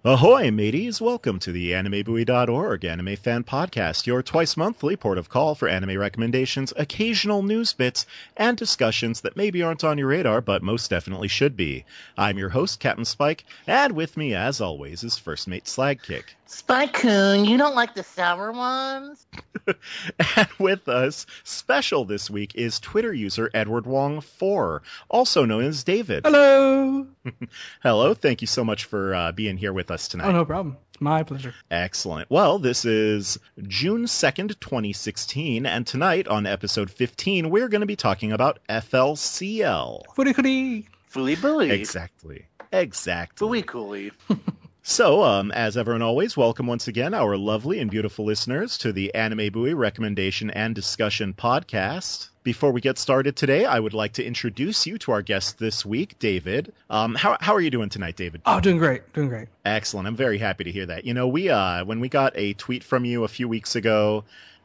Ahoy, mateys! Welcome to the AnimeBuoy.org Anime Fan Podcast, your twice-monthly port of call for anime recommendations, occasional news bits, and discussions that maybe aren't on your radar, but most definitely should be. I'm your host, Captain Spike, and with me, as always, is First Mate Slagkick. Spike-kun, you don't like the sour ones? And with us, special this week, is Twitter user Edward Wong4, also known as David. Hello! Hello, thank you so much for being here with us tonight. Oh, no problem. My pleasure. Excellent. Well, this is June 2nd, 2016, and tonight on episode 15, we're going to be talking about FLCL. Fooey-cooey! Fooey-booey. Exactly. Fooey-cooey. So, as ever and always, welcome once again our lovely and beautiful listeners to the Anime Buoy Recommendation and Discussion Podcast. Before we get started today, I would like to introduce you to our guest this week, David. How are you doing tonight, David? Oh, doing great. Excellent. I'm very happy to hear that. You know, when we got a tweet from you a few weeks ago,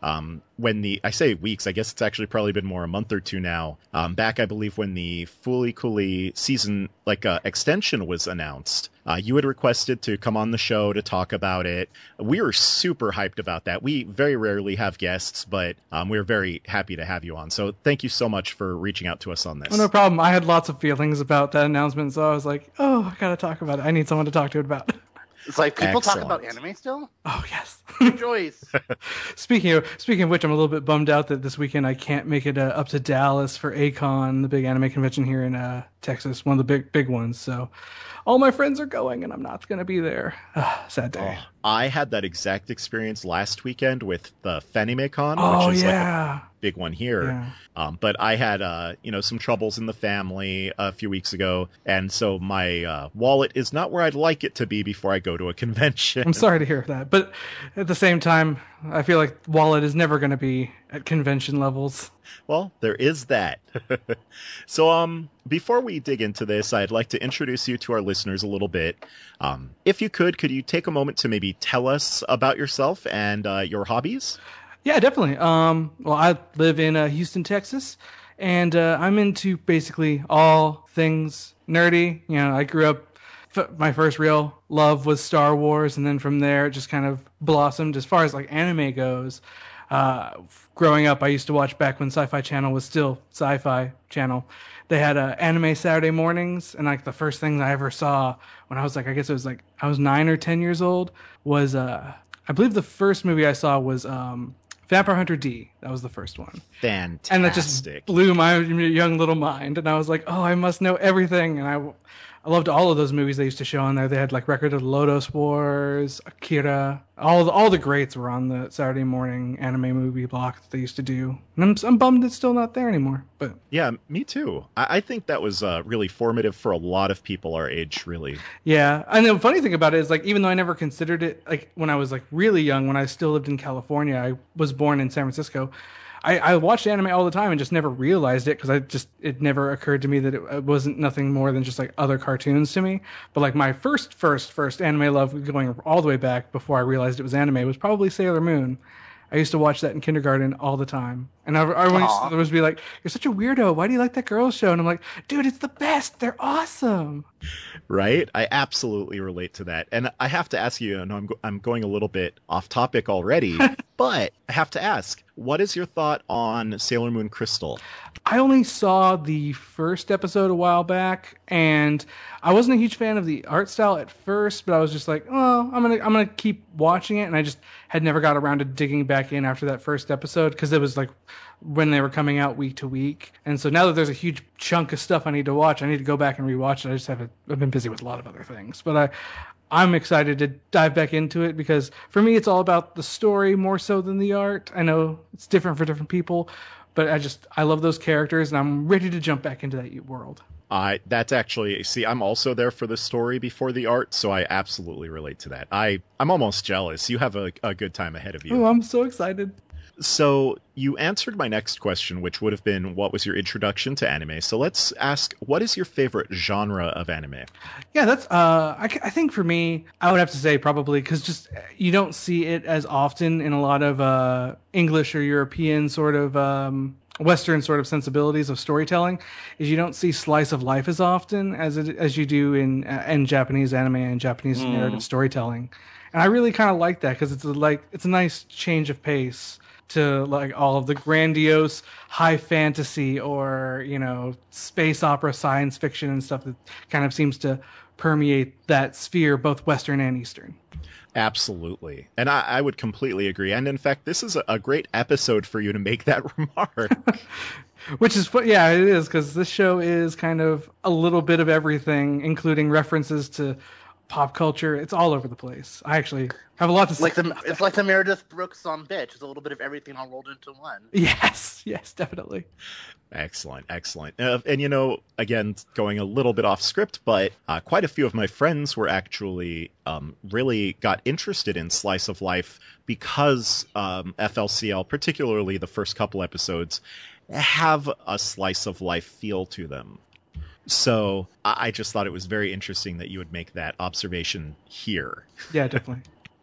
I say weeks, I guess it's actually probably been more a month or two now, back, I believe, when the Fooey-cooey season, extension was announced, you had requested to come on the show to talk about it. We were super hyped about that. We very rarely have guests, but we're very happy to have you on. So thank you so much for reaching out to us on this. Oh, no problem. I had lots of feelings about that announcement, so I was like, oh, I gotta talk about it. I need someone to talk to it about. It's like people Excellent. talk about anime still? Oh, yes. Rejoice. Speaking of which, I'm a little bit bummed out that this weekend I can't make it up to Dallas for A-Kon, the big anime convention here in Texas, one of the big ones. So all my friends are going, and I'm not going to be there. Sad day. Oh, I had that exact experience last weekend with the FanimeCon, Oh, which is yeah. a big one here. Yeah. But I had, some troubles in the family a few weeks ago, and so my wallet is not where I'd like it to be before I go to a convention. I'm sorry to hear that, but at the same time, I feel like wallet is never going to be at convention levels. Well, there is that. So, before we dig into this, I'd like to introduce you to our listeners a little bit. If you could you take a moment to maybe tell us about yourself and your hobbies? Yeah, definitely. Well, I live in Houston, Texas, and I'm into basically all things nerdy. You know, I grew up, my first real love was Star Wars, and then from there it just kind of blossomed as far as anime goes. Growing up, I used to watch back when Sci-Fi Channel was still Sci-Fi Channel. They had anime Saturday mornings, and the first thing I ever saw when I was I guess it was I was 9 or 10 years old was I believe the first movie I saw was Vampire Hunter D. That was the first one. Fantastic. And that just blew my young little mind, and I was like, oh, I must know everything. And I loved all of those movies they used to show on there. They had Record of the Lodoss Wars, Akira, all the greats were on the Saturday morning anime movie block that they used to do. And I'm bummed it's still not there anymore. But yeah, me too. I think that was really formative for a lot of people our age, really. Yeah, and the funny thing about it is even though I never considered it when I was really young, when I still lived in California, I was born in San Francisco. I watched anime all the time and just never realized it because it never occurred to me that it wasn't nothing more than just other cartoons to me. But my first anime love going all the way back before I realized it was anime was probably Sailor Moon. I used to watch that in kindergarten all the time. And everyone used to be like, you're such a weirdo. Why do you like that girls show? And I'm like, dude, it's the best. They're awesome. Right? I absolutely relate to that. And I have to ask you, I know I'm going a little bit off topic already, but I have to ask, what is your thought on Sailor Moon Crystal? I only saw the first episode a while back, and I wasn't a huge fan of the art style at first, but I was just like, oh, I'm gonna keep watching it, and I just had never got around to digging back in after that first episode, because it was when they were coming out week to week. And so now that there's a huge chunk of stuff I need to watch, I need to go back and rewatch it. I've been busy with a lot of other things, but I'm excited to dive back into it because for me, it's all about the story more so than the art. I know it's different for different people, but I love those characters and I'm ready to jump back into that world. That's actually, I'm also there for the story before the art, so I absolutely relate to that. I'm almost jealous. You have a good time ahead of you. Oh, I'm so excited. So you answered my next question, which would have been, what was your introduction to anime? So let's ask, what is your favorite genre of anime? Yeah, that's, I think for me, I would have to say probably, because just, you don't see it as often in a lot of English or European sort of Western sort of sensibilities of storytelling is you don't see slice of life as often as you do in Japanese anime and Japanese narrative storytelling, and I really kind of like that because it's a nice change of pace to like all of the grandiose high fantasy or space opera science fiction and stuff that kind of seems to permeate that sphere, both Western and Eastern. Absolutely. And I would completely agree. And in fact, this is a great episode for you to make that remark. Which is, yeah, it is, because this show is kind of a little bit of everything, including references to pop culture. It's all over the place. I actually have a lot to say. It's like the Meredith Brooks song "Bitch." It's a little bit of everything all rolled into one. Yes, definitely. Excellent. And again, going a little bit off script, but quite a few of my friends were actually really got interested in slice of life because FLCL, particularly the first couple episodes, have a slice of life feel to them. So I just thought it was very interesting that you would make that observation here. Yeah, definitely.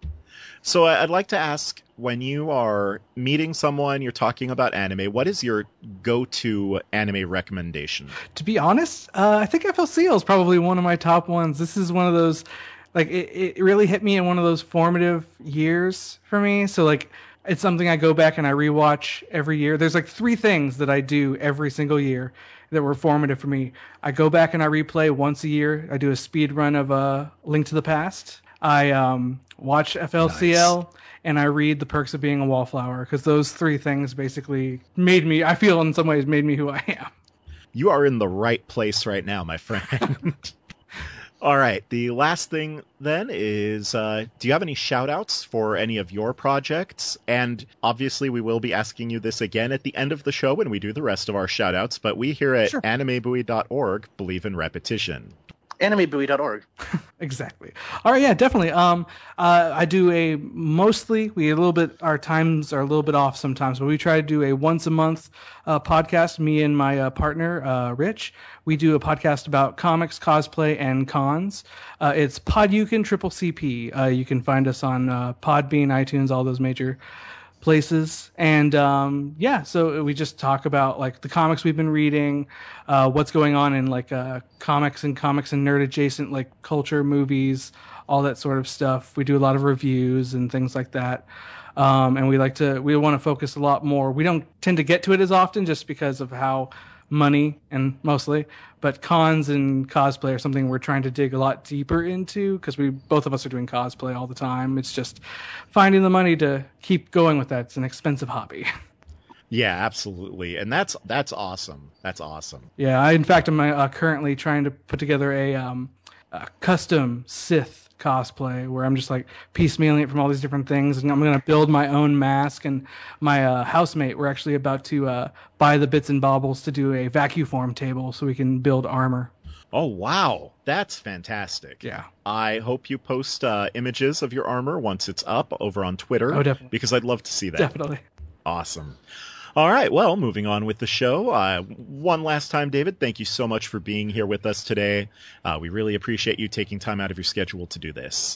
So I'd like to ask, when you are meeting someone, you're talking about anime, what is your go-to anime recommendation? To be honest, I think FLCL is probably one of my top ones. This is one of those, like, it really hit me in one of those formative years for me. So, like, it's something I go back and I rewatch every year. There's, like, 3 things that I do every single year that were formative for me. I go back and I replay once a year. I do a speed run of Link to the Past. I watch FLCL, nice. And I read The Perks of Being a Wallflower, because those 3 things basically I feel in some ways made me who I am. You are in the right place right now, my friend. All right, the last thing then is, do you have any shout-outs for any of your projects? And obviously we will be asking you this again at the end of the show when we do the rest of our shout-outs, but we here at animebuoy.org believe in repetition. Animebuoy.org. Exactly. All right, yeah, definitely. I do our times are a little bit off sometimes, but we try to do a once a month podcast, me and my partner, Rich. We do a podcast about comics, cosplay, and cons. It's Podyukin Triple CP. You can find us on Podbean, iTunes, all those major places. And so we just talk about like the comics we've been reading, what's going on in like comics and nerd adjacent like culture, movies, all that sort of stuff. We do a lot of reviews and things like that. And we want to focus a lot more. We don't tend to get to it as often just because of how money and mostly, but cons and cosplay are something we're trying to dig a lot deeper into, because both of us are doing cosplay all the time. It's just finding the money to keep going with that. It's an expensive hobby. Yeah, absolutely. And that's awesome. That's awesome. Yeah, in fact, I'm currently trying to put together a custom Sith cosplay where I'm just like piecemealing it from all these different things, and I'm going to build my own mask. And my housemate, we're actually about to buy the bits and baubles to do a vacuform table so we can build armor. Oh, wow. That's fantastic. Yeah. I hope you post images of your armor once it's up over on Twitter. Oh, definitely. Because I'd love to see that. Definitely. Awesome. All right, well, moving on with the show. One last time, David, thank you so much for being here with us today. We really appreciate you taking time out of your schedule to do this.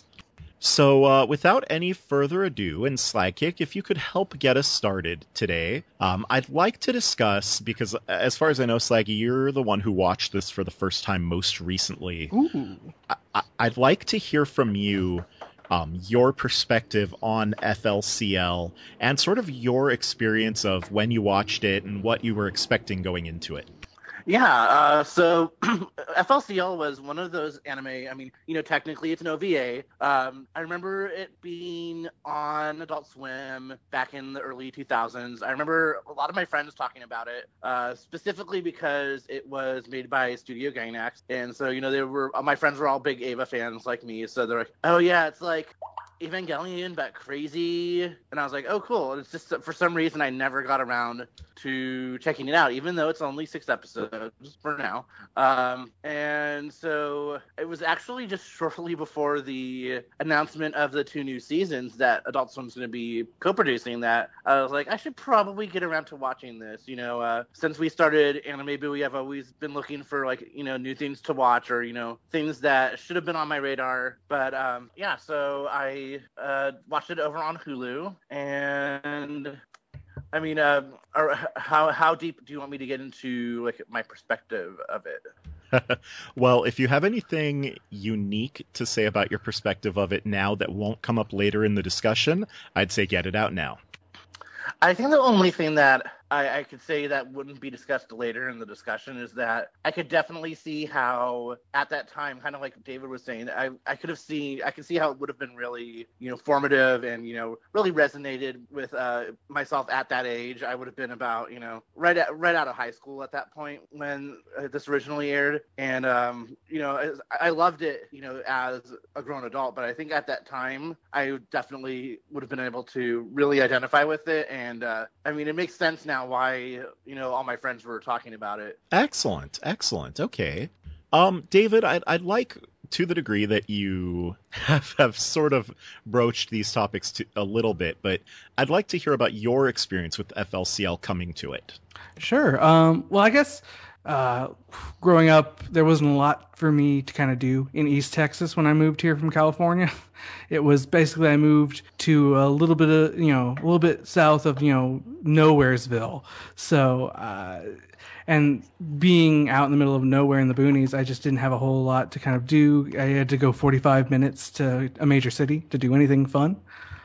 So without any further ado, and Slagkick, if you could help get us started today, I'd like to discuss, because as far as I know, Slaggy, you're the one who watched this for the first time most recently. Ooh. I'd like to hear from you your perspective on FLCL and sort of your experience of when you watched it and what you were expecting going into it. Yeah, so FLCL was one of those anime, I mean, technically it's an OVA. I remember it being on Adult Swim back in the early 2000s. I remember a lot of my friends talking about it, specifically because it was made by Studio Gainax. And so, my friends were all big Eva fans like me. So they're like, oh yeah, it's like Evangelion but crazy. And I was like, oh cool. And it's just for some reason I never got around to checking it out, even though it's only 6 episodes for now. And so it was actually just shortly before the announcement of the 2 new seasons that Adult Swim's going to be co-producing that I was like, I should probably get around to watching this. Since we started Anime Buoy, I've always been looking for new things to watch, or things that should have been on my radar. But so I watched it over on Hulu, and I mean, how deep do you want me to get into like my perspective of it? Well, if you have anything unique to say about your perspective of it now that won't come up later in the discussion, I'd say get it out now. I think the only thing that I could say that wouldn't be discussed later in the discussion is that I could definitely see how at that time, kind of like David was saying, I could see how it would have been really, formative and, really resonated with myself at that age. I would have been about, right out of high school at that point when this originally aired. And, I loved it, as a grown adult, but I think at that time I definitely would have been able to really identify with it. And, I mean, it makes sense now why all my friends were talking about it. Excellent. Okay. David, I'd like, to the degree that you have sort of broached these topics a little bit, but I'd like to hear about your experience with FLCL coming to it. Sure. Well, I guess growing up, there wasn't a lot for me to kind of do in East Texas when I moved here from California. It was basically I moved to a little bit of, a little bit south of, Nowheresville. So, and being out in the middle of nowhere in the boonies, I just didn't have a whole lot to kind of do. I had to go 45 minutes to a major city to do anything fun.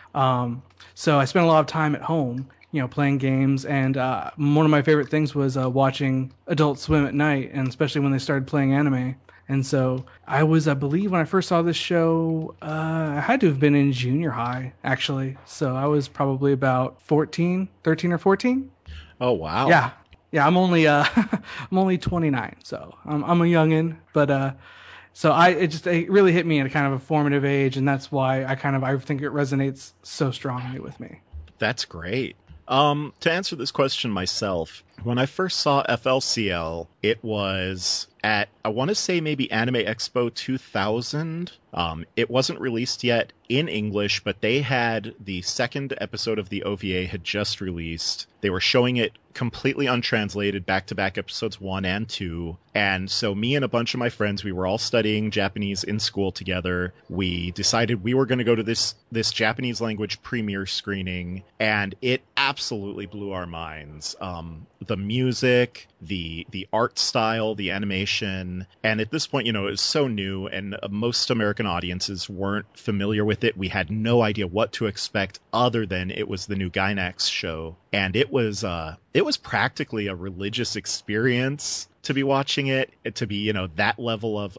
So I spent a lot of time at home, playing games. And one of my favorite things was watching Adult Swim at night, and especially when they started playing anime. And so I believe when I first saw this show, I had to have been in junior high, actually. So I was probably about 13 or 14. Oh, wow. Yeah, I'm only I'm only 29, so I'm a youngin', but so it really hit me at a kind of a formative age, and that's why I think it resonates so strongly with me. That's great. To answer this question myself, when I first saw FLCL, it was at, I want to say maybe Anime Expo 2000. It wasn't released yet in English, but they had the second episode of the OVA had just released. They were showing it completely untranslated, back-to-back episodes 1 and 2. And so me and a bunch of my friends, we were all studying Japanese in school together. We decided we were going to go to this Japanese language premiere screening, and it absolutely blew our minds. The music, the art style, the animation, and at this point, it was so new, and most American audiences weren't familiar with it. We had no idea what to expect other than it was the new Gainax show, and it was practically a religious experience to be watching it, to be, that level of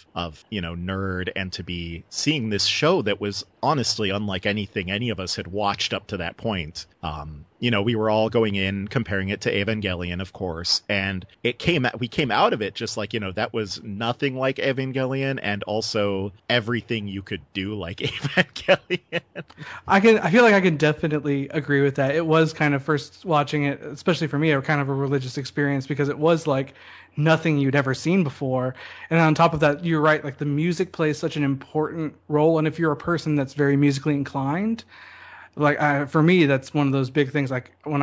nerd, and to be seeing this show that was honestly unlike anything any of us had watched up to that point. We were all going in, comparing it to Evangelion, of course, and we came out of it just like, that was nothing like Evangelion, and also everything you could do like Evangelion. I feel like I can definitely agree with that. It was kind of, first watching it, especially for me, a kind of a religious experience, because it was like nothing you'd ever seen before. And on top of that, you're right, like the music plays such an important role, and if you're a person that's very musically inclined, like for me, that's one of those big things. Like when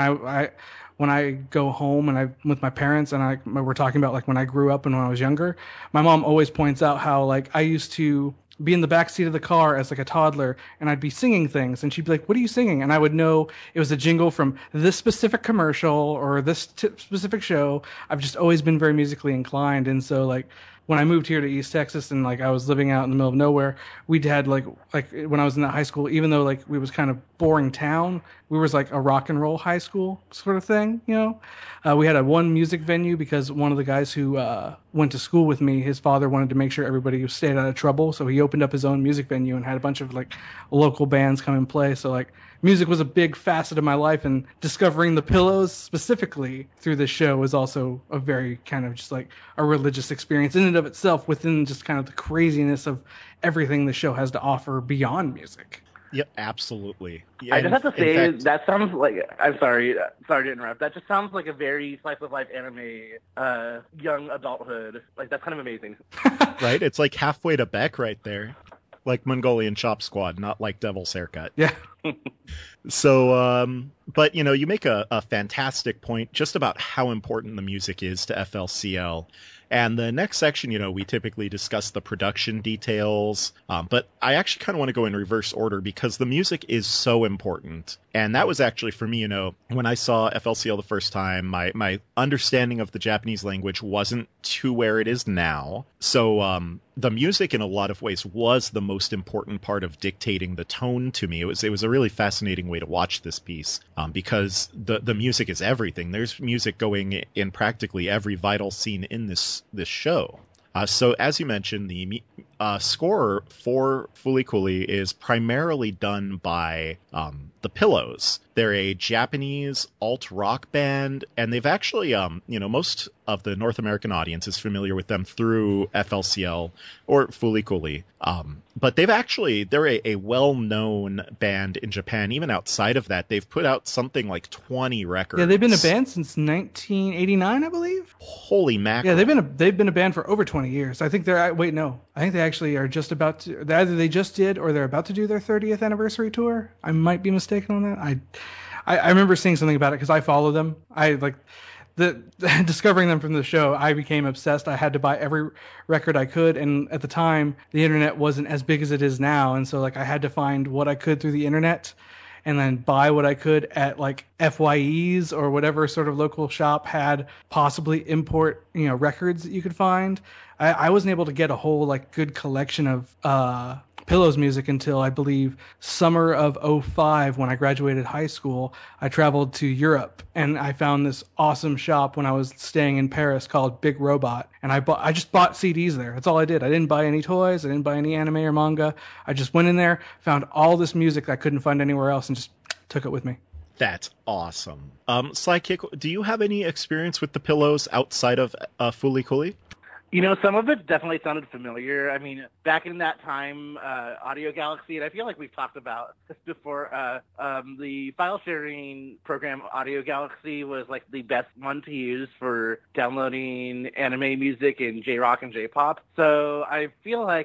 I go home and I'm with my parents, and we're talking about like when I grew up and when I was younger, my mom always points out how like I used to be in the back seat of the car as like a toddler, and I'd be singing things, and she'd be like, "What are you singing?" And I would know it was a jingle from this specific commercial or this specific show. I've just always been very musically inclined, and so like when I moved here to East Texas and like I was living out in the middle of nowhere, we'd had like when I was in that high school, even though like we was kind of boring town, we was like a rock and roll high school sort of thing, we had one music venue because one of the guys who went to school with me, his father wanted to make sure everybody stayed out of trouble, so he opened up his own music venue and had a bunch of like local bands come and play. So like music was a big facet of my life, and discovering the Pillows specifically through this show was also a very kind of just like a religious experience in and of itself, within just kind of the craziness of everything the show has to offer beyond music. Yep, absolutely. Yeah, I just have to say, that sounds like, I'm sorry to interrupt. That just sounds like a very slice of life anime, young adulthood. Like, that's kind of amazing. Right? It's like halfway to Beck right there. Like Mongolian Chop Squad, not like Devil's Haircut. Yeah. So, but you make a fantastic point just about how important the music is to FLCL. And the next section, we typically discuss the production details, but I actually kind of want to go in reverse order because the music is so important. And that was actually for me, when I saw FLCL the first time, my understanding of the Japanese language wasn't to where it is now. So the music in a lot of ways was the most important part of dictating the tone to me. It was a really fascinating way to watch this piece because the music is everything. There's music going in practically every vital scene in this show. So as you mentioned, the score for Fooly Cooly is primarily done by the Pillows. They're a Japanese alt-rock band, and they've actually, most of the North American audience is familiar with them through FLCL or Fooly Cooly. But they're a well-known band in Japan. Even outside of that, they've put out something like 20 records. Yeah, they've been a band since 1989, I believe. Holy mackerel. Yeah, they've been a band for over 20 years. I think I think they actually are just about to, either they just did or they're about to do their 30th anniversary tour. I might be mistaken on that. I remember seeing something about it because I follow them. Discovering them from the show, I became obsessed. I had to buy every record I could, and at the time, the internet wasn't as big as it is now, and so I had to find what I could through the internet, and then buy what I could at FYEs or whatever sort of local shop had possibly import records that you could find. I wasn't able to get a whole good collection of Pillows music until I believe summer of 2005 when I graduated high school. I traveled to Europe and I found this awesome shop when I was staying in Paris called Big Robot, and I just bought CDs there. That's all I did. I didn't buy any toys. I didn't buy any anime or manga. I just went in there, found all this music I couldn't find anywhere else, and just took it with me. That's awesome. Sidekick, do you have any experience with the Pillows outside of Fooly Cooly? Some of it definitely sounded familiar. I mean, back in that time, Audio Galaxy, and I feel like we've talked about this before, the file sharing program Audio Galaxy was the best one to use for downloading anime music and J-rock and J-pop. So I feel like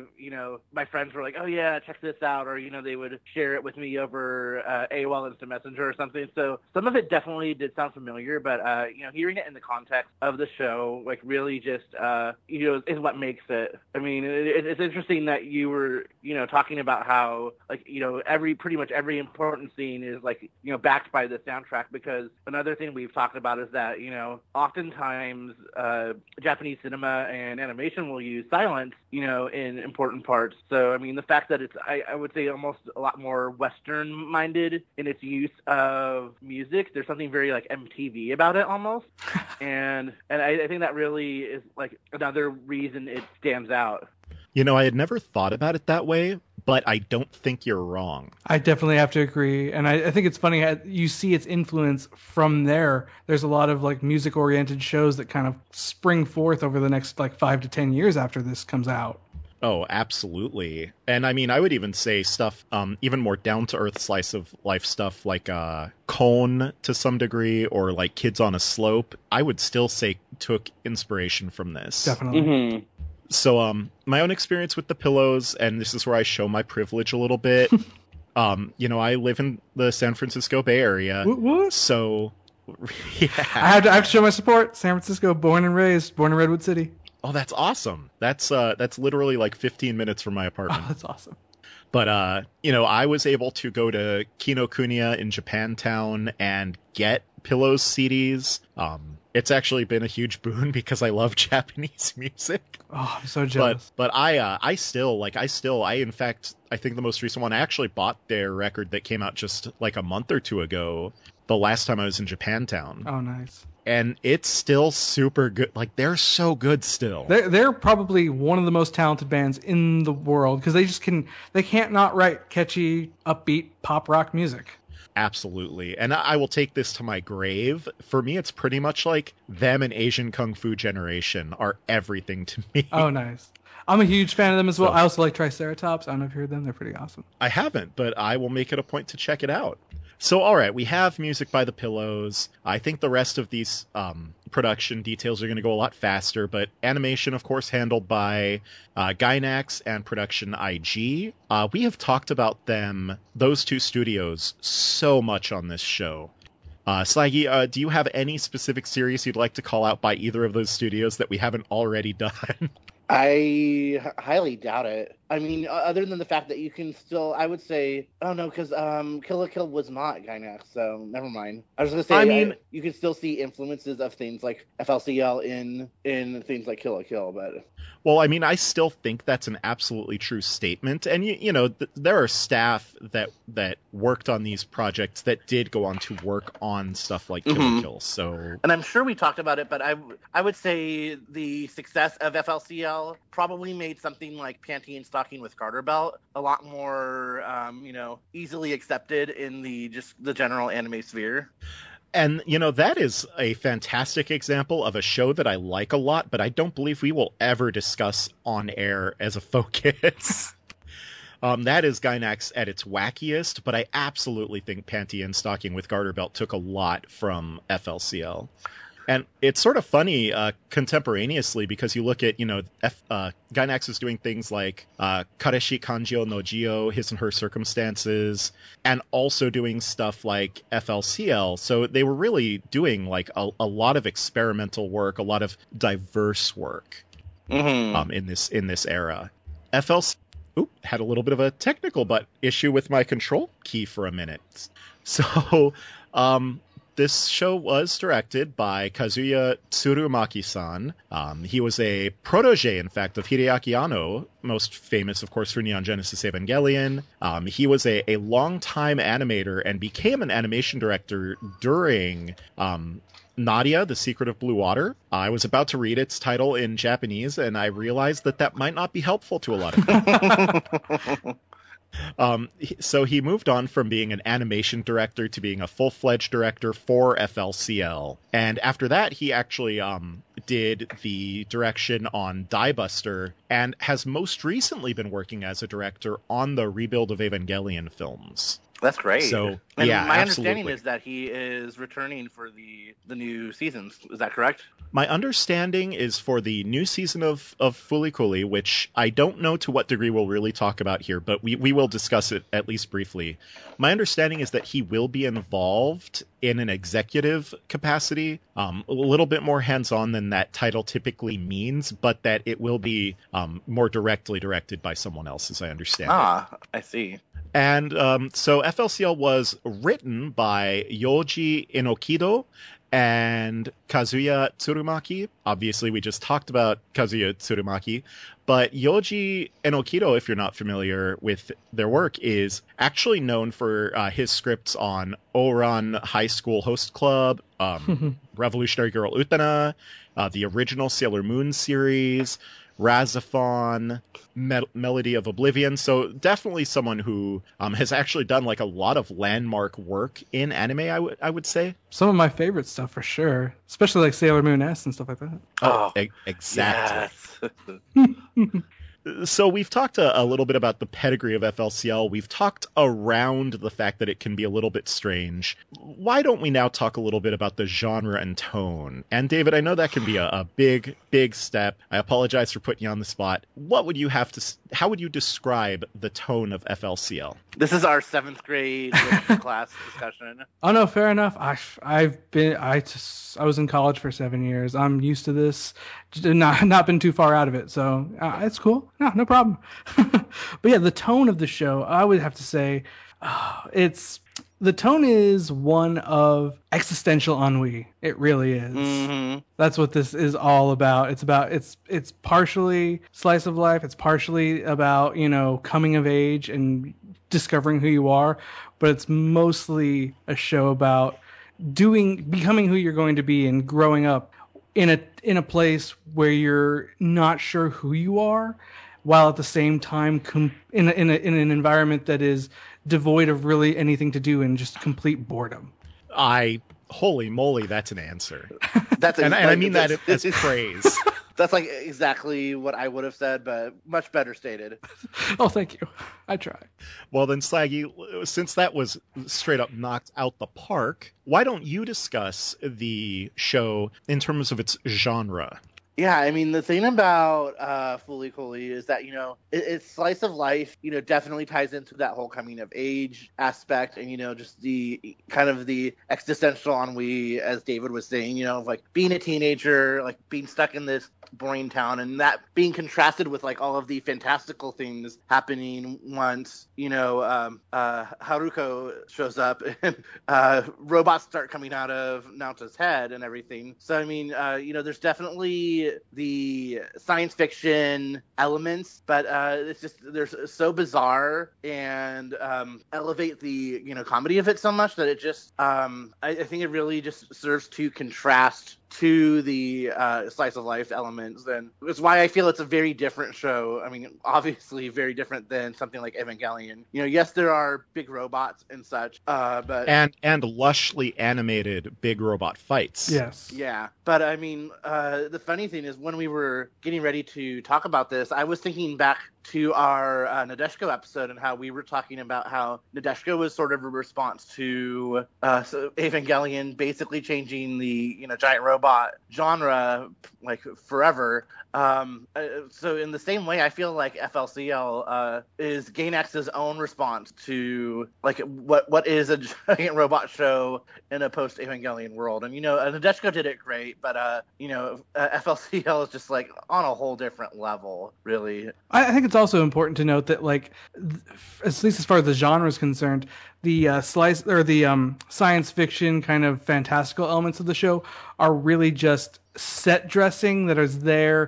my friends were like, oh yeah, check this out, or, they would share it with me over AOL Instant Messenger or something. So some of it definitely did sound familiar, but, hearing it in the context of the show, really just, is what makes it. I mean, it's interesting that you were, talking about how, pretty much every important scene is, backed by the soundtrack, because another thing we've talked about is that, oftentimes Japanese cinema and animation will use silence, in important parts. So, I mean, the fact that it's, I would say, almost a lot more Western-minded in its use of music. There's something very, MTV about it, almost. and I think that really is, another reason it stands out. I had never thought about it that way, but I don't think you're wrong. I definitely have to agree. And I think it's funny how you see its influence from there. There's a lot of music-oriented shows that kind of spring forth over the next 5 to 10 years after this comes out. Oh, absolutely. And I mean, I would even say stuff, even more down-to-earth slice of life stuff like Cone to some degree, or Kids on a Slope, I would still say took inspiration from this. Definitely. Mm-hmm. So my own experience with the Pillows, and this is where I show my privilege a little bit. I live in the San Francisco Bay Area. What? So, yeah. I have to show my support. San Francisco, born and raised, born in Redwood City. Oh, that's awesome. That's literally 15 minutes from my apartment. Oh, that's awesome. But, I was able to go to Kinokuniya in Japantown and get Pillows CDs. It's actually been a huge boon because I love Japanese music. Oh, I'm so jealous. But I in fact, I think the most recent one, I actually bought their record that came out just a month or two ago, the last time I was in Japantown. Oh, nice. And it's still super good. They're so good still. They're probably one of the most talented bands in the world because they can't not write catchy, upbeat pop rock music. Absolutely. And I will take this to my grave. For me, it's pretty much them and Asian Kung Fu Generation are everything to me. Oh, nice. I'm a huge fan of them as well. I also like Triceratops. I don't know if you've heard them. They're pretty awesome. I haven't, but I will make it a point to check it out. So, all right, we have music by the Pillows. I think the rest of these production details are going to go a lot faster, but animation, of course, handled by Gainax and Production IG. We have talked about those two studios, so much on this show. Slaggy, do you have any specific series you'd like to call out by either of those studios that we haven't already done? I highly doubt it. I mean, other than the fact that you can still, I would say, oh no, because Kill la Kill was not Gainax, so never mind. I was gonna say, I mean, you can still see influences of things like FLCL in things like Kill la Kill, but well, I mean, I still think that's an absolutely true statement, and you know, there are staff that worked on these projects that did go on to work on stuff like Kill la Kill. So, and I'm sure we talked about it, but I would say the success of FLCL probably made something like Panty and Stocking with Garter Belt a lot more, easily accepted in the general anime sphere. And, you know, that is a fantastic example of a show that I like a lot, but I don't believe we will ever discuss on air as a focus. That is Gainax at its wackiest, but I absolutely think Panty and Stocking with Garter Belt took a lot from FLCL. And it's sort of funny contemporaneously because you look at, Gainax is doing things like Kareshi Kanjio no Jio, His and Her Circumstances, and also doing stuff like FLCL. So they were really doing like a lot of experimental work, a lot of diverse work in this era. FLCL had a little bit of a technical issue with my control key for a minute. So, this show was directed by Kazuya Tsurumaki-san. He was a protege, in fact, of Hideaki Anno, most famous, of course, for Neon Genesis Evangelion. He was a longtime animator and became an animation director during Nadia, The Secret of Blue Water. I was about to read its title in Japanese, and I realized that might not be helpful to a lot of people. So he moved on from being an animation director to being a full-fledged director for FLCL. And after that, he actually did the direction on Die Buster and has most recently been working as a director on the Rebuild of Evangelion films. That's great. So, and yeah, my absolutely. understanding is that he is returning for the new seasons. Is that correct? My understanding is for the new season of Fooly Cooly, which I don't know to what degree we'll really talk about here, but we will discuss it at least briefly. My understanding is that he will be involved in an executive capacity, a little bit more hands-on than that title typically means, but that it will be more directly directed by someone else, as I understand it. I see. And so FLCL was written by Yoji Inokido and Kazuya Tsurumaki. Obviously, we just talked about Kazuya Tsurumaki, but Yoji Inokido, if you're not familiar with their work, is actually known for his scripts on Ouran High School Host Club, Revolutionary Girl Utena, the original Sailor Moon series, Razafon, Melody of Oblivion. So definitely someone who has actually done like a lot of landmark work in anime, I would say. Some of my favorite stuff for sure, especially like Sailor Moon S and stuff like that. Oh, exactly. Yes. So we've talked a little bit about the pedigree of FLCL. We've talked around the fact that it can be a little bit strange. Why don't we now talk a little bit about the genre and tone? And David, I know that can be a big, big step. I apologize for putting you on the spot. How would you describe the tone of FLCL? This is our 7th grade literature class discussion. Oh no, fair enough. I was in college for 7 years. I'm used to this. Not been too far out of it, so it's cool. No problem. But yeah, the tone of the show, I would have to say, the tone is one of existential ennui. It really is. Mm-hmm. That's what this is all about. It's partially slice of life. It's partially about, coming of age and discovering who you are, but it's mostly a show about becoming who you're going to be and growing up in a place where you're not sure who you are, while at the same time in an environment that is devoid of really anything to do and just complete boredom. Holy moly, that's an answer. And I mean that as praise. That's like exactly what I would have said, but much better stated. Oh, thank you. I try. Well then, Slaggy, since that was straight up knocked out the park, why don't you discuss the show in terms of its genre? Yeah, I mean, the thing about Fooly Cooly is that, it's slice of life, definitely ties into that whole coming of age aspect and, just the kind of the existential ennui, as David was saying, of like being a teenager, like being stuck in this boring town, and that being contrasted with like all of the fantastical things happening once, Haruko shows up and robots start coming out of Naota's head and everything. So, I mean, there's definitely the science fiction elements, but it's just they're so bizarre and elevate the comedy of it so much that it just I think it really just serves to contrast to the slice of life elements, and it's why I feel it's a very different show. I mean, obviously very different than something like Evangelion. Yes, there are big robots and such, but and lushly animated big robot fights. Yes. Yeah, but I mean, the funny thing is when we were getting ready to talk about this, I was thinking back to our Nadeshiko episode and how we were talking about how Nadeshiko was sort of a response to Evangelion basically changing the giant robot genre like forever. So in the same way, I feel like FLCL is Gainax's own response to like what is a giant robot show in a post Evangelion world. And Nadeshiko did it great, but FLCL is just like on a whole different level, really. I think it's also important to note that, like, at least as far as the genre is concerned, the science fiction kind of fantastical elements of the show are really just set dressing that is there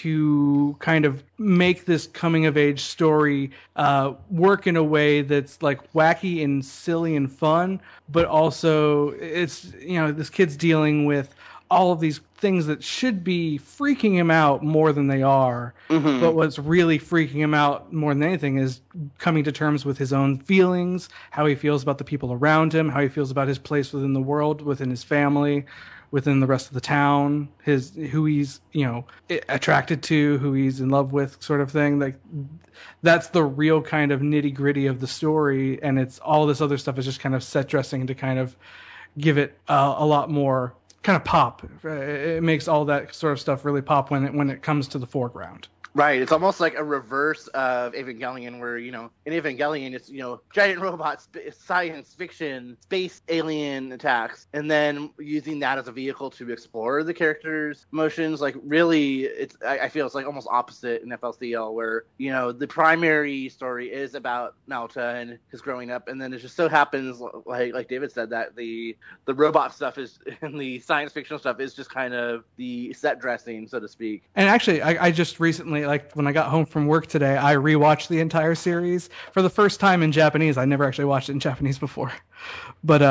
to kind of make this coming of age story work in a way that's like wacky and silly and fun, but also it's this kid's dealing with all of these things that should be freaking him out more than they are. Mm-hmm. But what's really freaking him out more than anything is coming to terms with his own feelings, how he feels about the people around him, how he feels about his place within the world, within his family, within the rest of the town, who he's, attracted to, who he's in love with, sort of thing. Like, that's the real kind of nitty gritty of the story. And it's all this other stuff is just kind of set dressing to kind of give it a lot more kind of pop. It makes all that sort of stuff really pop when it comes to the foreground. Right. It's almost like a reverse of Evangelion where, in Evangelion, it's, giant robots, science fiction, space alien attacks, and then using that as a vehicle to explore the characters' emotions. Like, really, I feel it's like almost opposite in FLCL where, the primary story is about Naota and his growing up, and then it just so happens, like David said, that the robot stuff is, and the science fictional stuff is just kind of the set dressing, so to speak. And actually, I just recently, like when I got home from work today, I rewatched the entire series for the first time in Japanese. I never actually watched it in Japanese before. But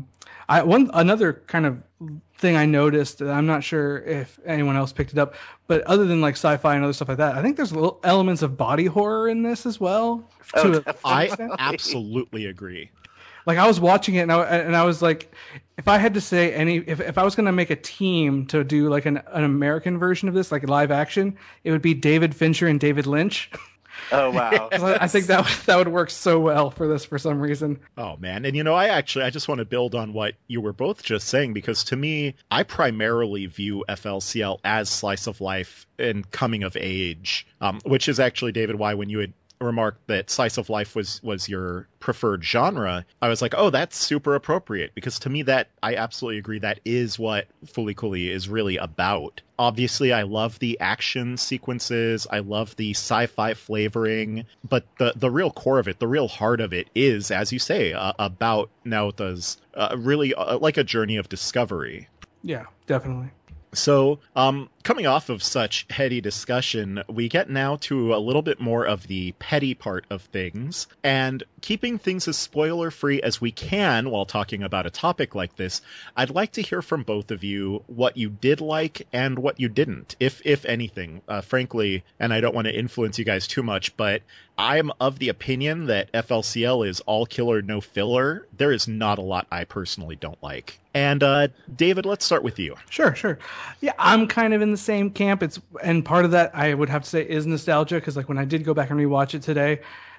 another kind of thing I noticed, I'm not sure if anyone else picked it up, but other than like sci-fi and other stuff like that, I think there's little elements of body horror in this as well. I absolutely agree. Like, I was watching it and I was like, if I had to say if I was going to make a team to do like an American version of this, like live action, it would be David Fincher and David Lynch. Oh, wow. I think that would work so well for this for some reason. Oh, man. And, I just want to build on what you were both just saying, because to me, I primarily view FLCL as slice of life and coming of age, which is actually, David, why when you had remarked that slice of life was your preferred genre, I was like, oh, that's super appropriate, because to me that I absolutely agree that is what Fooly Cooly is really about. Obviously, I love the action sequences, I love the sci-fi flavoring, but the real core of it, the real heart of it is, as you say, about Naota's really like a journey of discovery. Yeah, definitely. So, coming off of such heady discussion, we get now to a little bit more of the petty part of things, and keeping things as spoiler-free as we can while talking about a topic like this, I'd like to hear from both of you what you did like and what you didn't, if anything. Frankly, and I don't want to influence you guys too much, but I'm of the opinion that FLCL is all killer, no filler. There is not a lot I personally don't like. And David, let's start with you. Sure. Yeah, I'm kind of in the same camp. And part of that I would have to say is nostalgia, because like when I did go back and rewatch it today,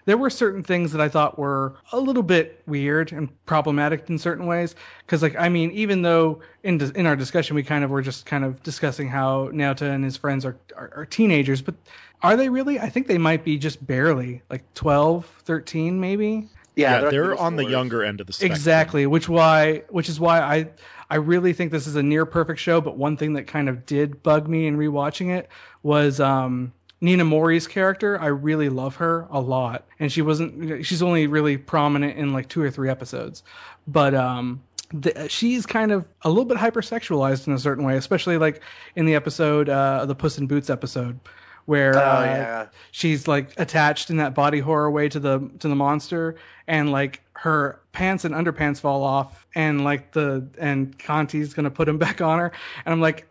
there were certain things that I thought were a little bit weird and problematic in certain ways. Because, like, I mean, even though in our discussion we kind of were just kind of discussing how Naota and his friends are teenagers, but are they really? I think they might be just barely, like 12, 13 maybe. Yeah, they're on the younger end of the spectrum. Exactly, which is why I really think this is a near perfect show. But one thing that kind of did bug me in rewatching it was Nina Mori's character. I really love her a lot, and she's only really prominent in like 2 or 3 episodes, but she's kind of a little bit hypersexualized in a certain way, especially like in the episode, the Puss in Boots episode, where she's like attached in that body horror way to the monster, and like her pants and underpants fall off, and like and Conti's gonna put him back on her, and I'm like,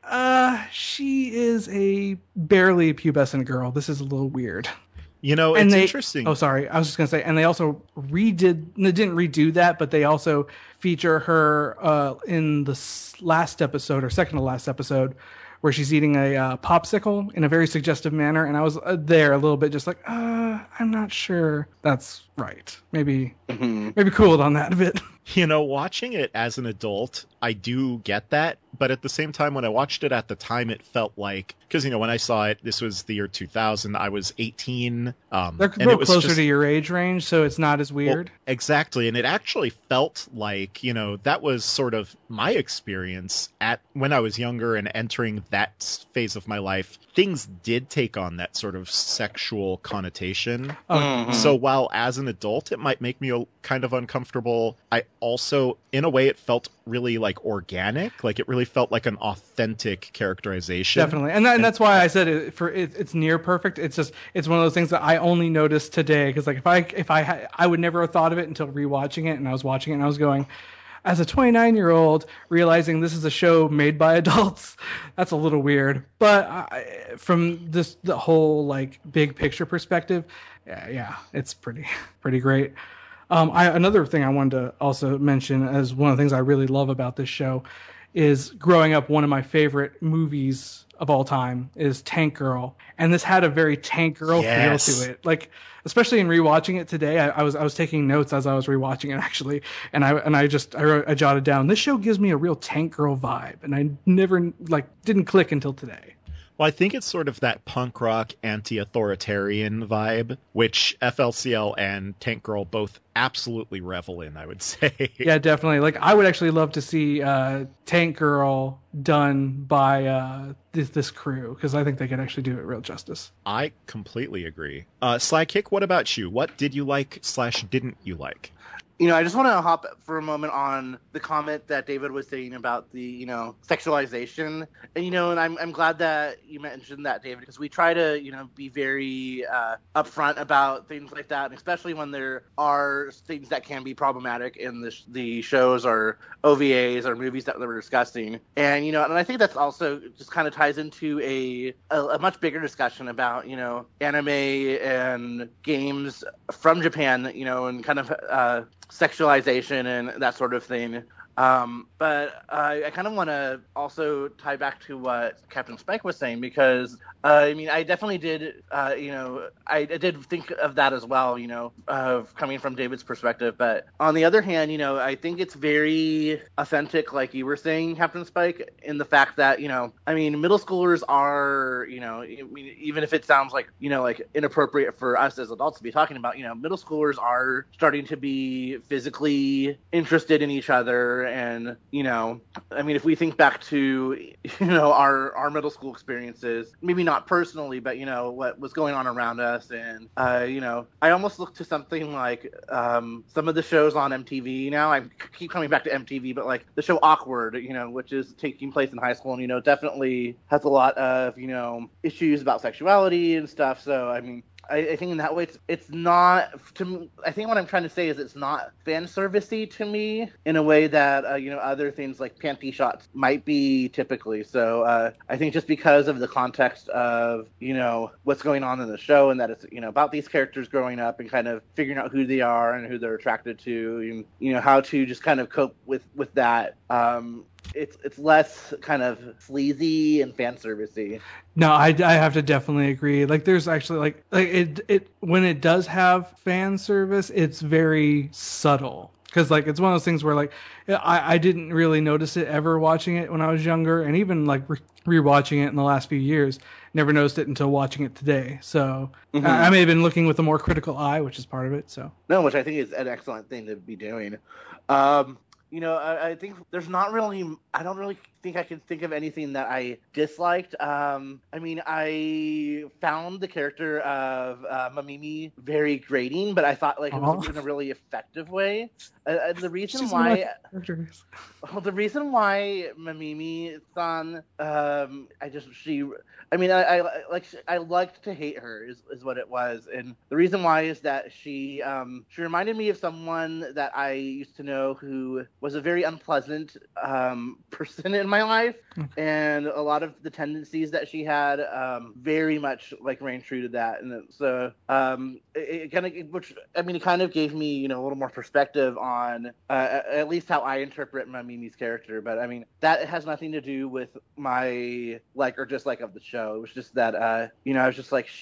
she is a barely pubescent girl. This is a little weird. It's interesting. Oh, sorry. I was just going to say, and they also didn't redo that, but they also feature her in the last episode, or second to last episode, where she's eating a popsicle in a very suggestive manner. And I was there a little bit just like, I'm not sure that's right. Maybe cooled on that a bit. Watching it as an adult, I do get that. But at the same time, when I watched it at the time, it felt like, because, when I saw it, this was the year 2000, I was 18. They're a little closer to your age range, so it's not as weird. Well, exactly. And it actually felt like, that was sort of my experience when I was younger and entering that phase of my life. Things did take on that sort of sexual connotation. So while as an adult, it might make me kind of uncomfortable, I also, in a way, it felt really like organic. Like it really felt like an authentic characterization. Definitely. And that's why I said it's near perfect. It's one of those things that I only noticed today. Cause like if I would never have thought of it until rewatching it, and I was watching it and I was going, as a 29-year-old, realizing this is a show made by adults, that's a little weird. But from the whole like big picture perspective, yeah, it's pretty great. Another thing I wanted to also mention as one of the things I really love about this show is growing up, one of my favorite movies of all time is Tank Girl. And this had a very Tank Girl feel to it. Like, especially in rewatching it today, I was taking notes as I was rewatching it actually. And I jotted down, this show gives me a real Tank Girl vibe. And I never didn't click until today. Well, I think it's sort of that punk rock anti-authoritarian vibe, which FLCL and Tank Girl both absolutely revel in, I would say. Yeah, definitely. Like, I would actually love to see Tank Girl done by this crew, because I think they could actually do it real justice. I completely agree. Slykick, what about you? What did you like / didn't you like? I just want to hop for a moment on the comment that David was saying about the, sexualization. And, and I'm glad that you mentioned that, David, because we try to, be very upfront about things like that, especially when there are things that can be problematic in the shows or OVAs or movies that we're discussing. And, and I think that's also just kind of ties into a much bigger discussion about, anime and games from Japan, and kind of sexualization and that sort of thing. But I kind of want to also tie back to what Captain Spike was saying, because I definitely did, I did think of that as well, of coming from David's perspective. But on the other hand, I think it's very authentic, like you were saying, Captain Spike, in the fact that, middle schoolers are, even if it sounds like, like inappropriate for us as adults to be talking about, middle schoolers are starting to be physically interested in each other. And, if we think back to, our middle school experiences, maybe not personally, but, what was going on around us. And, I almost look to something like some of the shows on MTV now. I keep coming back to MTV, but like the show Awkward, which is taking place in high school and, definitely has a lot of, issues about sexuality and stuff. So, I think in that way, it's not, I think what I'm trying to say is it's not fan servicey to me in a way that, other things like panty shots might be typically. So I think just because of the context of, what's going on in the show, and that it's, about these characters growing up and kind of figuring out who they are and who they're attracted to, and, how to just kind of cope with that. it's less kind of sleazy and fan servicey. No, I have to definitely agree. Like, there's actually like it when it does have fan service, it's very subtle. Because like it's one of those things where like I didn't really notice it ever watching it when I was younger, and even like rewatching it in the last few years, never noticed it until watching it today. So I may have been looking with a more critical eye, which is part of it. So no, which I think is an excellent thing to be doing. I think there's not really. I don't really think I can think of anything that I disliked. I found the character of Mamimi very grating, but I thought like it was in a really effective way. The reason why Mamimi-san, I liked to hate her is what it was, and the reason why is that she reminded me of someone that I used to know who was a very unpleasant person in my life, and a lot of the tendencies that she had very much like rang true to that, and so it kind of gave me a little more perspective on at least how I interpret Mamimi's character. But I mean that has nothing to do with my like or dislike of the show. It was just that I was just like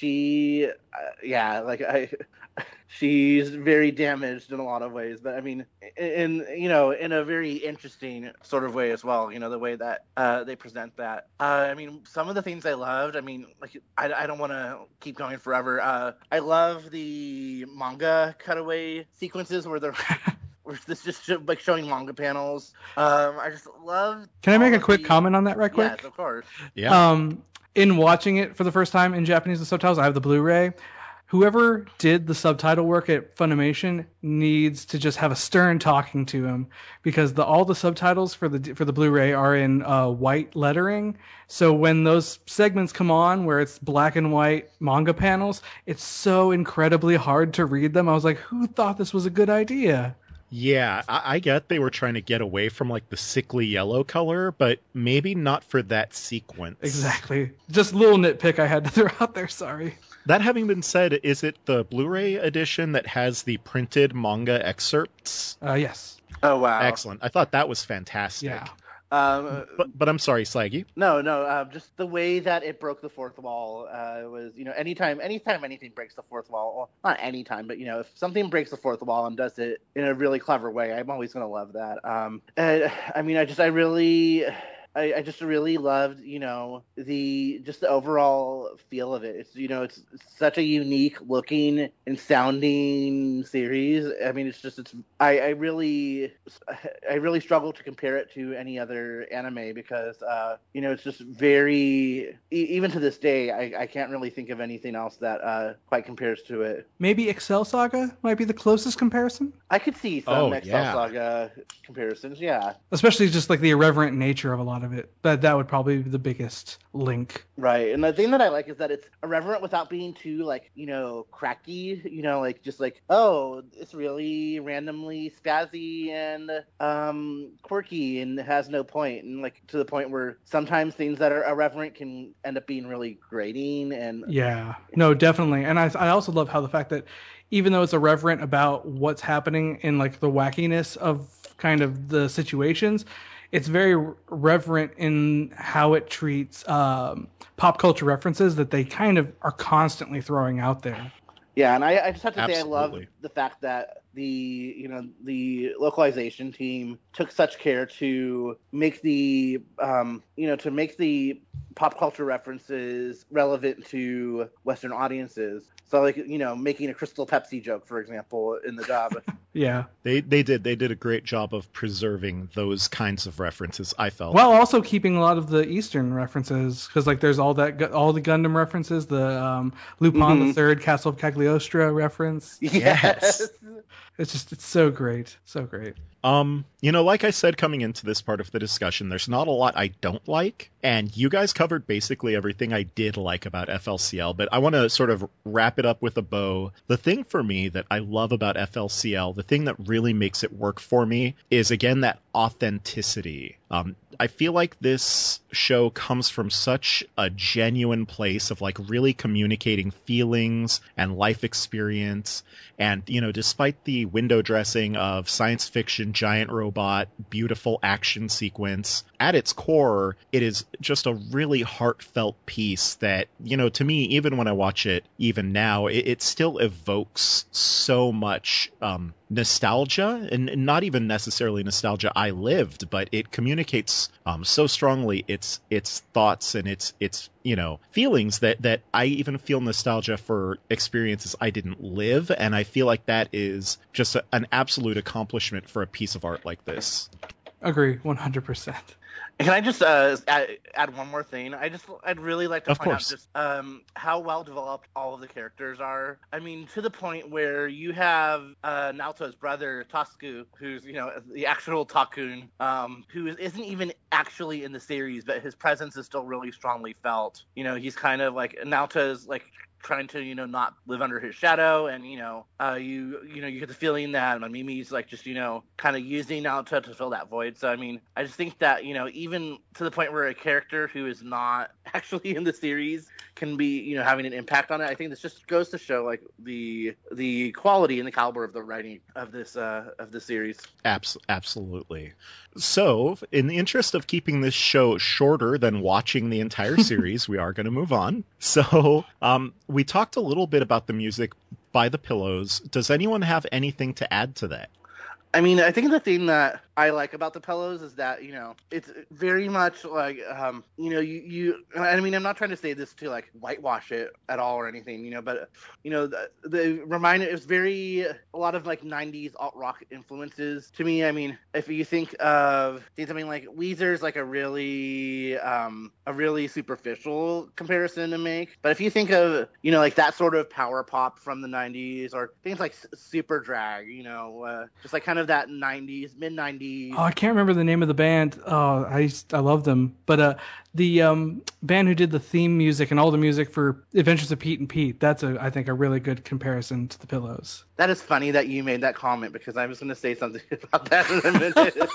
she's very damaged in a lot of ways, but I mean, in a very interesting sort of way as well. The way that they present that. Some of the things I loved. I don't want to keep going forever. I love the manga cutaway sequences where they're. This just like showing manga panels. I just love. Can I make a quick comment on that right quick? Yes, of course. Yeah. In watching it for the first time in Japanese with subtitles, I have the Blu-ray. Whoever did the subtitle work at Funimation needs to just have a stern talking to him, because all the subtitles for the Blu-ray are in white lettering. So when those segments come on where it's black and white manga panels, it's so incredibly hard to read them. I was like, who thought this was a good idea? Yeah, I get they were trying to get away from like the sickly yellow color, but maybe not for that sequence. Exactly. Just a little nitpick I had to throw out there, sorry. That having been said, is it the Blu-ray edition that has the printed manga excerpts? Yes. Oh, wow. Excellent. I thought that was fantastic. Yeah. But I'm sorry, Slaggy. No, just the way that it broke the fourth wall was, anytime anything breaks the fourth wall, well, not anytime, but, if something breaks the fourth wall and does it in a really clever way, I'm always going to love that. I just really loved, the overall feel of it. It's such a unique looking and sounding series. I really struggle to compare it to any other anime because, it's just very, even to this day, I can't really think of anything else that quite compares to it. Maybe Excel Saga might be the closest comparison? I could see some Excel Saga comparisons, yeah. Especially just like the irreverent nature of a lot of it. That would probably be the biggest link. Right. And the thing that I like is that it's irreverent without being too cracky, it's really randomly spazzy and quirky and has no point. And to the point where sometimes things that are irreverent can end up being really grating and yeah. No, definitely. And I also love how the fact that even though it's irreverent about what's happening in the wackiness of kind of the situations, it's very reverent in how it treats pop culture references that they kind of are constantly throwing out there. Yeah, and I just have to Absolutely. say I love the fact that the localization team took such care to make the pop culture references relevant to Western audiences. So making a Crystal Pepsi joke, for example, in the dub. Yeah. They did a great job of preserving those kinds of references, I felt. Well, also keeping a lot of the Eastern references, because there's all the Gundam references, the Lupin the Third, Castle of Cagliostro reference. Yes. It's so great. So great. Like I said coming into this part of the discussion, there's not a lot I don't like, and you guys covered basically everything I did like about FLCL, but I want to sort of wrap it up with a bow. The thing for me that I love about FLCL, the thing that really makes it work for me, is again that authenticity. I feel like this show comes from such a genuine place of like really communicating feelings and life experience. And, you know, despite the window dressing of science fiction, giant robot, beautiful action sequence, at its core, it is just a really heartfelt piece that, you know, to me, even when I watch it, even now, it still evokes so much nostalgia, and not even necessarily nostalgia I lived, but it communicates so strongly its thoughts and its you know, feelings that I even feel nostalgia for experiences I didn't live, and I feel like that is just an absolute accomplishment for a piece of art like this. Agree, 100%. Can I just add one more thing? I'd really like to point out just how well developed all of the characters are. I mean, to the point where you have Naoto's brother Tasuku, who's, you know, the actual Takun, who isn't even actually in the series, but his presence is still really strongly felt. You know, he's kind of like Naoto's like trying to, you know, not live under his shadow, and you get the feeling that Mimi's like just, you know, kind of using Naoto to fill that void. So I mean, I just think that, you know, even to the point where a character who is not actually in the series can be, you know, having an impact on it, I think this just goes to show like the quality and the caliber of the writing of this series. Absolutely. So, in the interest of keeping this show shorter than watching the entire series, we are going to move on. So, we talked a little bit about the music by The Pillows. Does anyone have anything to add to that? I mean, I think the thing that I like about The Pillows is that, you know, it's very much like, you know, I mean, I'm not trying to say this to like whitewash it at all or anything, you know, but, you know, the reminder is a lot of like 90s alt rock influences to me. I mean, if you think of something like Weezer's like a really superficial comparison to make, but if you think of, you know, like that sort of power pop from the 90s, or things like Superdrag, you know, just like kind of that 90s, mid 90s. Oh, I can't remember the name of the band. Oh, I love them. But the band who did the theme music and all the music for Adventures of Pete and Pete, that's I think a really good comparison to The Pillows. That is funny that you made that comment, because I was going to say something about that in a minute.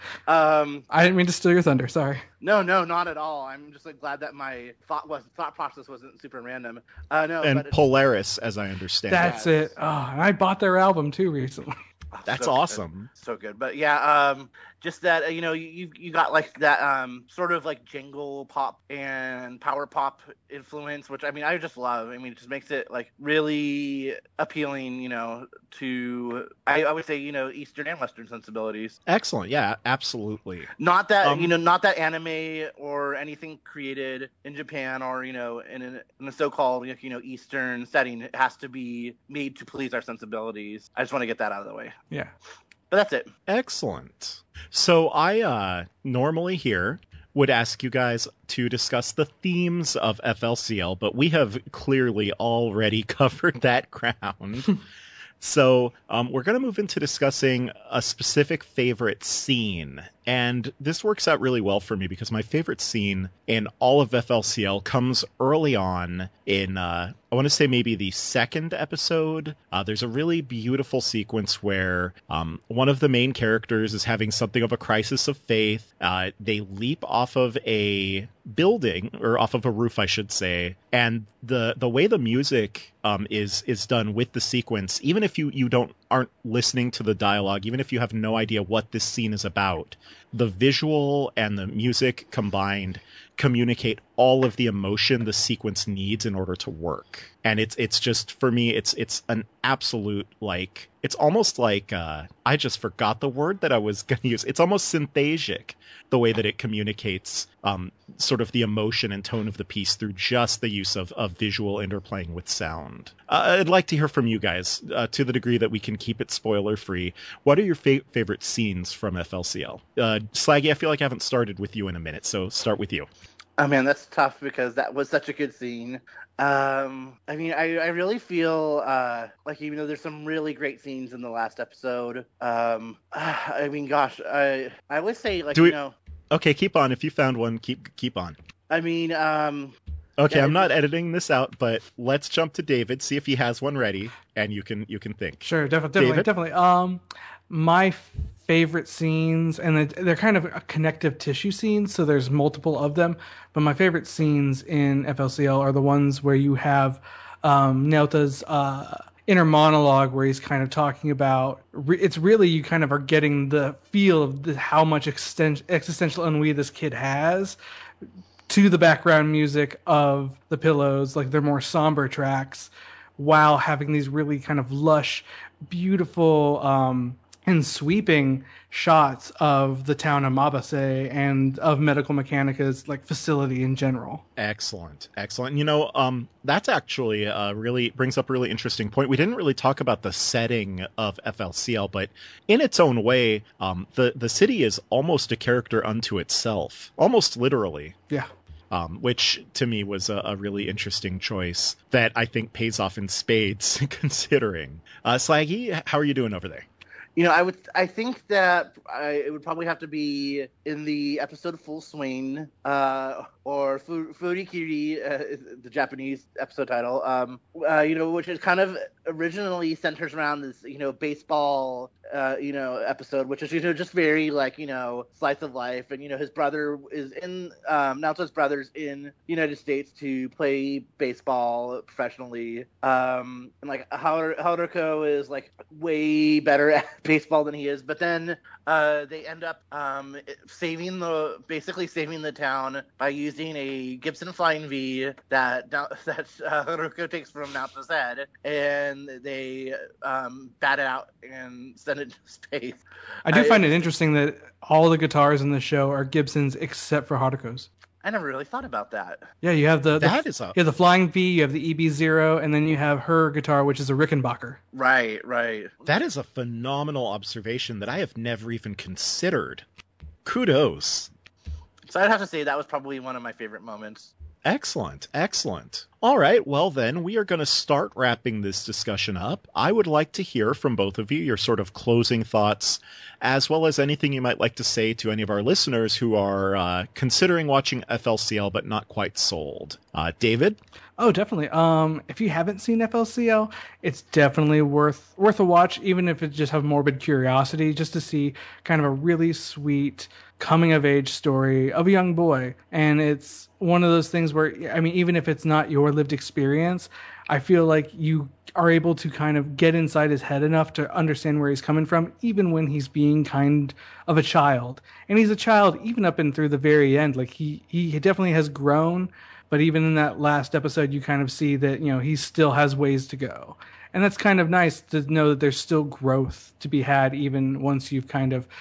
I didn't mean to steal your thunder. Sorry. No, not at all. I'm just like glad that my thought process wasn't super random. And Polaris, as I understand. That's it. Oh, and I bought their album too recently. That's so awesome. Good. So good. But yeah, just that, you know, you got like that sort of like jingle pop and power pop influence, which I mean, I just love. I mean, it just makes it like really appealing, you know, to, I would say, you know, Eastern and Western sensibilities. Excellent. Yeah, absolutely. Not that, you know, not that anime or anything created in Japan or, you know, in a so-called, you know, Eastern setting, it has to be made to please our sensibilities. I just want to get that out of the way. Yeah. But that's it. Excellent. So I normally here would ask you guys to discuss the themes of FLCL, but we have clearly already covered that ground. So we're going to move into discussing a specific favorite scene. And this works out really well for me because my favorite scene in all of FLCL comes early on in, I want to say maybe the second episode. There's a really beautiful sequence where one of the main characters is having something of a crisis of faith. They leap off of a building, or off of a roof, I should say. And the way the music is done with the sequence, even if you aren't listening to the dialogue, even if you have no idea what this scene is about, the visual and the music combined communicate all of the emotion the sequence needs in order to work. And it's just, for me, it's an absolute, like, it's almost like, I just forgot the word that I was going to use. It's almost synthesic, the way that it communicates sort of the emotion and tone of the piece through just the use of visual interplaying with sound. I'd like to hear from you guys, to the degree that we can keep it spoiler-free. What are your favorite scenes from FLCL? Slaggy, I feel like I haven't started with you in a minute, so start with you. Oh man, that's tough because that was such a good scene. I mean, I really feel like, even though there's some really great scenes in the last episode, I mean, gosh, I would say, like, you know. Okay, keep on. If you found one, keep on. I mean, okay, yeah, I'm not editing this out, but let's jump to David, see if he has one ready, and you can think. Sure, definitely. My favorite scenes, and they're kind of a connective tissue scenes, so there's multiple of them. But my favorite scenes in FLCL are the ones where you have Naota's inner monologue, where he's kind of talking about. It's really, you kind of are getting the feel of how much existential ennui this kid has, to the background music of The Pillows, like their more somber tracks, while having these really kind of lush, beautiful, and sweeping shots of the town of Mabase and of Medical Mechanica's like facility in general. Excellent. You know, that's actually really brings up a really interesting point. We didn't really talk about the setting of FLCL, but in its own way, the city is almost a character unto itself, almost literally. Yeah. Which to me was a really interesting choice that I think pays off in spades, considering. Slaggy, how are you doing over there? You know, I think that it would probably have to be in the episode Full Swing, or Furikiri, the Japanese episode title, you know, which is kind of originally centers around this, you know, baseball, you know, episode, which is, you know, just very like, you know, slice of life. And, you know, his brother is in, Naoto's brother's in the United States to play baseball professionally. And like Haruko is like way better at baseball than he is. But then they end up basically saving the town by using a Gibson Flying V that Haruko takes from Naoto's head, and they bat it out and send it to space. I do find it interesting that all the guitars in the show are Gibsons except for Haruko's. I never really thought about that. Yeah, you have the Flying V, you have the EB0, and then you have her guitar, which is a Rickenbacker. Right. That is a phenomenal observation that I have never even considered. Kudos. So I'd have to say that was probably one of my favorite moments. Excellent. All right, well then, we are going to start wrapping this discussion up. I would like to hear from both of you your sort of closing thoughts, as well as anything you might like to say to any of our listeners who are considering watching FLCL but not quite sold. David? Oh, definitely. If you haven't seen FLCL, it's definitely worth a watch, even if it just have morbid curiosity, just to see kind of a really sweet coming of age story of a young boy. And it's one of those things where, I mean, even if it's not your lived experience, I feel like you are able to kind of get inside his head enough to understand where he's coming from, even when he's being kind of a child. And he's a child even up and through the very end. Like he definitely has grown, but even in that last episode, you kind of see that, you know, he still has ways to go. And that's kind of nice to know that there's still growth to be had, even once you've kind of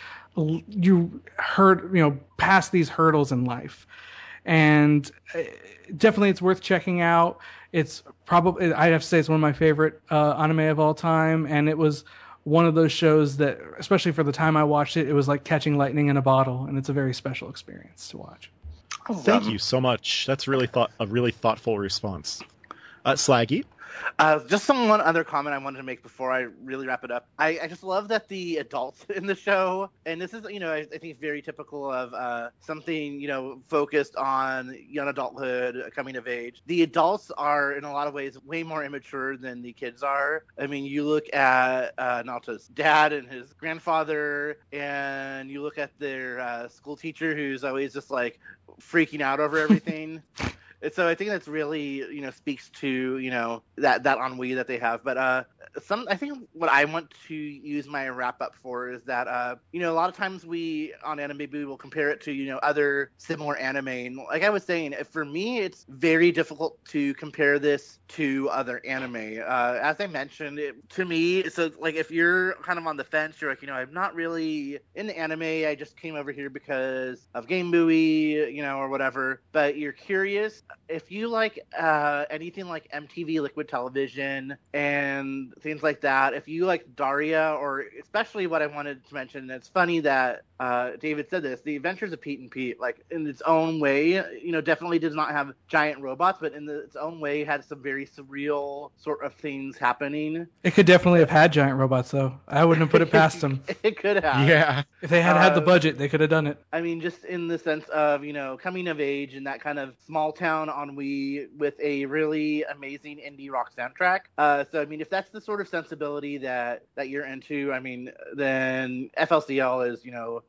past these hurdles in life. And definitely it's worth checking out. It's probably, I have to say, it's one of my favorite anime of all time. And it was one of those shows that, especially for the time I watched it, it was like catching lightning in a bottle. And it's a very special experience to watch. Thank you so much. That's a really thoughtful response. Slaggy? Just one other comment I wanted to make before I really wrap it up. I just love that the adults in the show, and this is, you know, I think very typical of something, you know, focused on young adulthood, coming of age. The adults are, in a lot of ways, way more immature than the kids are. I mean, you look at Naoto's dad and his grandfather, and you look at their school teacher who's always just, like, freaking out over everything. So I think that's really, you know, speaks to, you know, that ennui that they have. But I think what I want to use my wrap up for is that, you know, a lot of times we on Anime Boo will compare it to, you know, other similar anime. And like I was saying, for me, it's very difficult to compare this to other anime. As I mentioned, to me, so like if you're kind of on the fence, you're like, you know, I'm not really into anime. I just came over here because of Game Buoy, you know, or whatever. But you're curious. If you like anything like MTV Liquid Television and things like that, if you like Daria, or especially what I wanted to mention, it's funny that David said this, The Adventures of Pete and Pete, like in its own way, you know, definitely does not have giant robots, but in its own way had some very surreal sort of things happening. It could definitely have had giant robots, though. I wouldn't have put it past them. It could have. Yeah. If they had the budget, they could have done it. I mean, just in the sense of, you know, coming of age and that kind of small town ennui with a really amazing indie rock soundtrack. So, I mean, if that's the sort of sensibility that you're into, I mean, then FLCL is,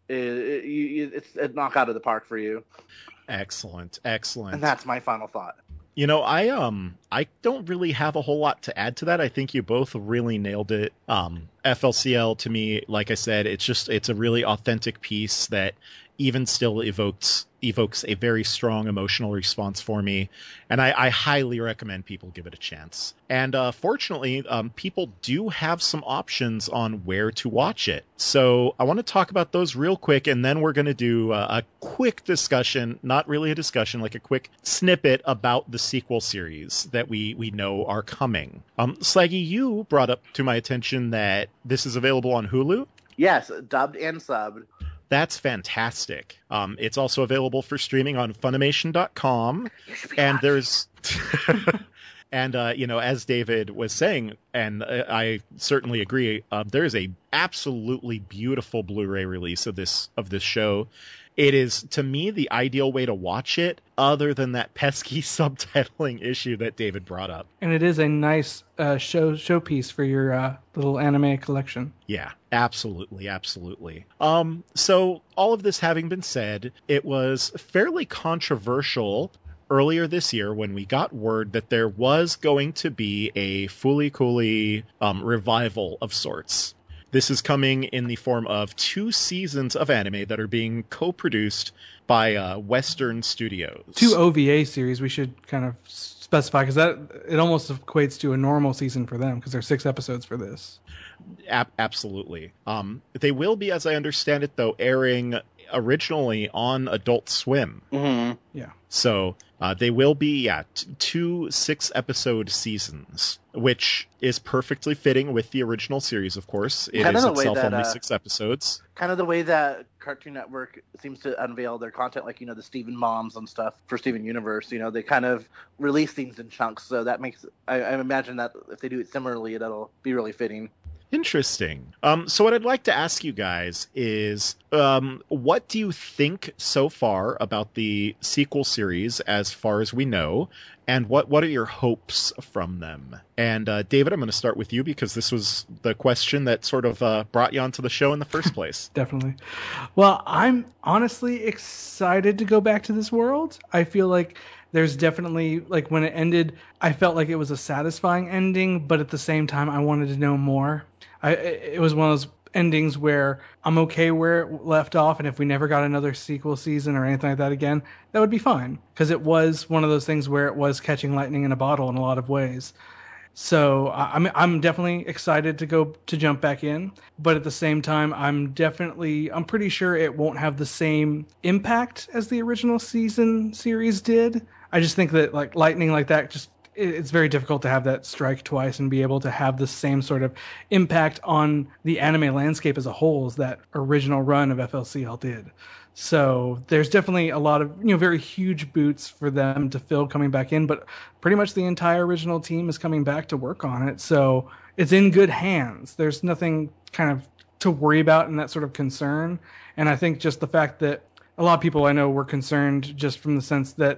it's a knock out of the park for you. Excellent. And that's my final thought. I don't really have a whole lot to add to that. I think you both really nailed it. FLCL to me, like I said, it's a really authentic piece that even still evokes a very strong emotional response for me, and I highly recommend people give it a chance. And fortunately, people do have some options on where to watch it. So I want to talk about those real quick, and then we're going to do a quick discussion, not really a discussion, like a quick snippet about the sequel series that we know are coming. Slaggy, you brought up to my attention that this is available on Hulu. Yes, dubbed and subbed. That's fantastic. It's also available for streaming on Funimation.com. And there's... And, as David was saying, and I certainly agree, there is a absolutely beautiful Blu-ray release of this show. It is, to me, the ideal way to watch it, other than that pesky subtitling issue that David brought up. And it is a nice showpiece for your little anime collection. Yeah, absolutely. So all of this having been said, it was fairly controversial earlier this year when we got word that there was going to be a Fooly Cooly revival of sorts. This is coming in the form of 2 seasons of anime that are being co-produced by Western Studios. 2 OVA series, we should kind of specify, because it almost equates to a normal season for them, because there's 6 episodes for this. Absolutely. They will be, as I understand it, though, airing originally on Adult Swim. Mm-hmm. Yeah. So they will be, 2 6-episode seasons, which is perfectly fitting with the original series, of course. It is itself only 6 episodes. Kind of the way that Cartoon Network seems to unveil their content, like, the Steven Moms and stuff for Steven Universe. They kind of release things in chunks, so that makes... I imagine that if they do it similarly, that'll be really fitting. Interesting. So what I'd like to ask you guys is, what do you think so far about the sequel series as far as we know, and what are your hopes from them? And David, I'm going to start with you because this was the question that sort of brought you onto the show in the first place. Definitely. Well, I'm honestly excited to go back to this world. I feel like there's definitely, like, when it ended, I felt like it was a satisfying ending, but at the same time, I wanted to know more. It was one of those endings where I'm okay where it left off, and if we never got another sequel season or anything like that again, that would be fine. Because it was one of those things where it was catching lightning in a bottle in a lot of ways. So I'm definitely excited to jump back in, but at the same time, I'm pretty sure it won't have the same impact as the original series did. I just think that, like, lightning like that, it's very difficult to have that strike twice and be able to have the same sort of impact on the anime landscape as a whole as that original run of FLCL did. So there's definitely a lot of, very huge boots for them to fill coming back in, but pretty much the entire original team is coming back to work on it. So it's in good hands. There's nothing kind of to worry about in that sort of concern. And I think just the fact that a lot of people I know were concerned just from the sense that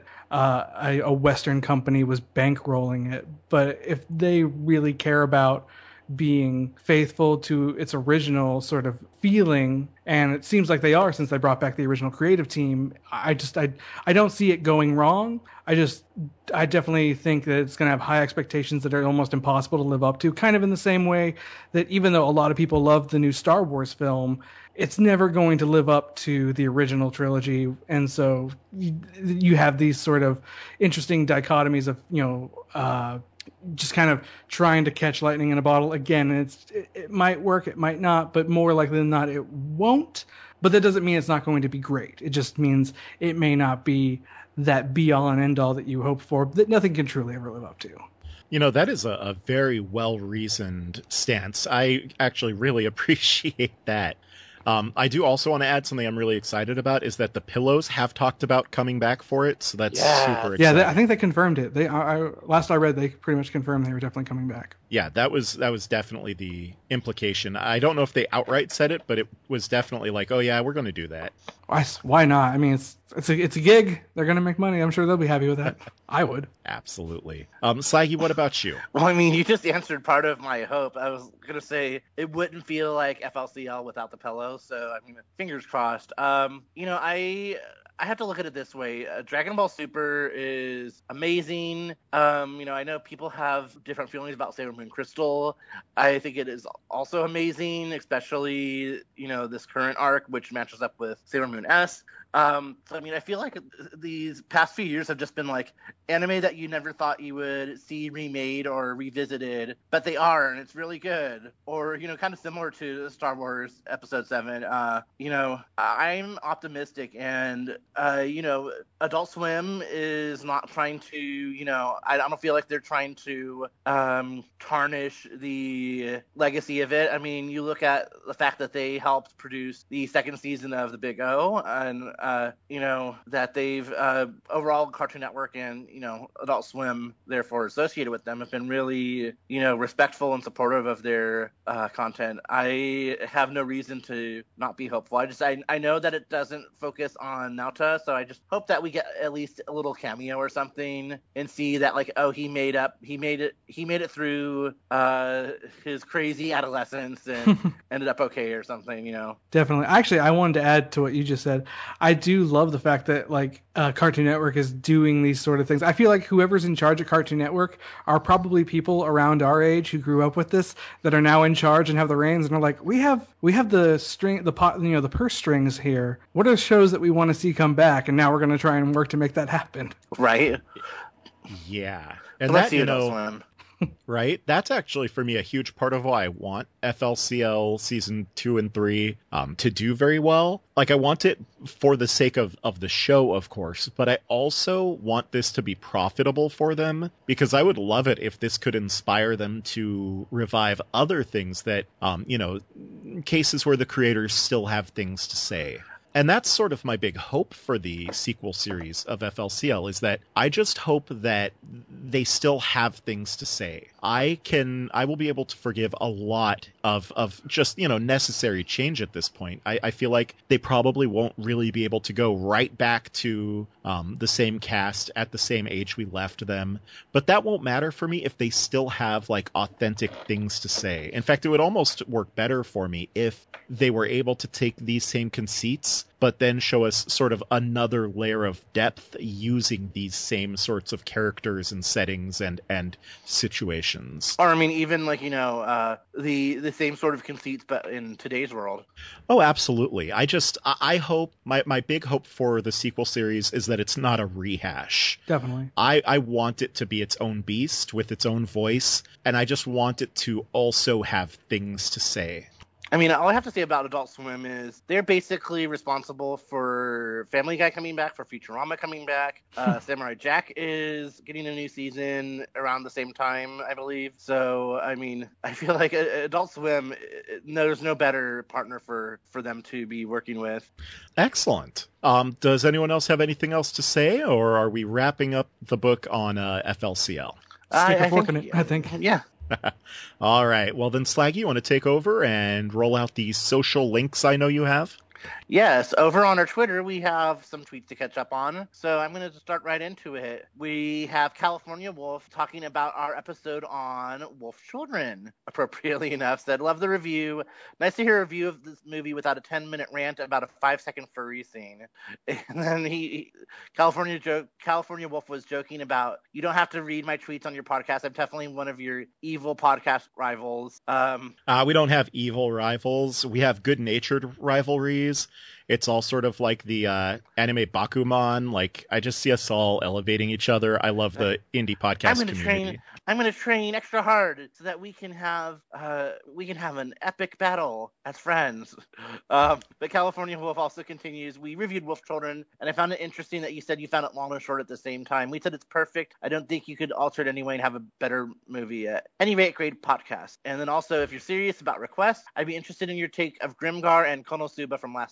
a Western company was bankrolling it. But if they really care about being faithful to its original sort of feeling, and it seems like they are since they brought back the original creative team, I don't see it going wrong. I definitely think that it's going to have high expectations that are almost impossible to live up to, kind of in the same way that even though a lot of people love the new Star Wars film, it's never going to live up to the original trilogy. And so you have these sort of interesting dichotomies of, just kind of trying to catch lightning in a bottle again. And it might work, it might not, but more likely than not, it won't. But that doesn't mean it's not going to be great. It just means it may not be that be all and end all that you hope for, that nothing can truly ever live up to. That is a very well-reasoned stance. I actually really appreciate that. I do also want to add something I'm really excited about is that the Pillows have talked about coming back for it, so that's super exciting. Yeah, I think they confirmed it. Last I read, they pretty much confirmed they were definitely coming back. Yeah, that was definitely the implication. I don't know if they outright said it, but it was definitely like, oh yeah, we're going to do that. Why not? I mean, it's a gig. They're gonna make money. I'm sure they'll be happy with that. I would. Absolutely. Slaggy, what about you? Well, I mean, you just answered part of my hope. I was gonna say it wouldn't feel like FLCL without the pillow. So I mean, fingers crossed. I have to look at it this way. Dragon Ball Super is amazing. I know people have different feelings about Sailor Moon Crystal. I think it is also amazing, especially, this current arc, which matches up with Sailor Moon S. So, I mean, I feel like these past few years have just been like anime that you never thought you would see remade or revisited, but they are, and it's really good. Or, kind of similar to Star Wars Episode 7. I'm optimistic, and, Adult Swim is not trying to, I don't feel like they're trying to tarnish the legacy of it. I mean, you look at the fact that they helped produce the second season of The Big O, and that they've overall Cartoon Network and Adult Swim, therefore associated with them, have been really respectful and supportive of their content. I have no reason to not be hopeful. I know that it doesn't focus on Naota, so I just hope that we get at least a little cameo or something and see that, like, oh, he made it through his crazy adolescence and ended up okay or something. Definitely. Actually, I wanted to add to what you just said. I do love the fact that Cartoon Network is doing these sort of things. I feel like whoever's in charge at Cartoon Network are probably people around our age who grew up with this that are now in charge and have the reins and are like, we have the string, the pot, the purse strings here. What are shows that we want to see come back? And now we're going to try and work to make that happen. Right. Yeah. And Let's that, see Adult Swim. Right? That's actually, for me, a huge part of why I want FLCL season 2 and 3 to do very well. Like, I want it for the sake of the show, of course, but I also want this to be profitable for them, because I would love it if this could inspire them to revive other things that, cases where the creators still have things to say. And that's sort of my big hope for the sequel series of FLCL, is that I just hope that they still have things to say. I will be able to forgive a lot of just, necessary change at this point. I feel like they probably won't really be able to go right back to the same cast at the same age we left them. But that won't matter for me if they still have authentic things to say. In fact, it would almost work better for me if they were able to take these same conceits, but then show us sort of another layer of depth using these same sorts of characters and settings and situations. Or, I mean, even the same sort of conceits, but in today's world. Oh, absolutely. I hope, my big hope for the sequel series is that it's not a rehash. Definitely. I want it to be its own beast with its own voice, and I just want it to also have things to say. I mean, all I have to say about Adult Swim is they're basically responsible for Family Guy coming back, for Futurama coming back. Samurai Jack is getting a new season around the same time, I believe. So, I mean, I feel like Adult Swim, there's no better partner for them to be working with. Excellent. Does anyone else have anything else to say, or are we wrapping up the book on FLCL? Stick a fork in it, I think. Yeah. All right. Well, then, Slaggy, you want to take over and roll out the social links I know you have? Yes, over on our Twitter, we have some tweets to catch up on. So I'm going to start right into it. We have California Wolf talking about our episode on Wolf Children, appropriately enough. Said, love the review. Nice to hear a review of this movie without a 10-minute rant about a 5-second furry scene. And then California Wolf was joking about, you don't have to read my tweets on your podcast. I'm definitely one of your evil podcast rivals. We don't have evil rivals. We have good-natured rivalries. It's all sort of like the anime Bakuman. Like, I just see us all elevating each other. I love the indie podcast community. I'm going to train extra hard so that we can have an epic battle as friends. But California Wolf also continues, we reviewed Wolf Children, and I found it interesting that you said you found it long and short at the same time. We said it's perfect. I don't think you could alter it anyway and have a better movie. At any rate, great podcast. And then also, if you're serious about requests, I'd be interested in your take of Grimgar and Konosuba from last season.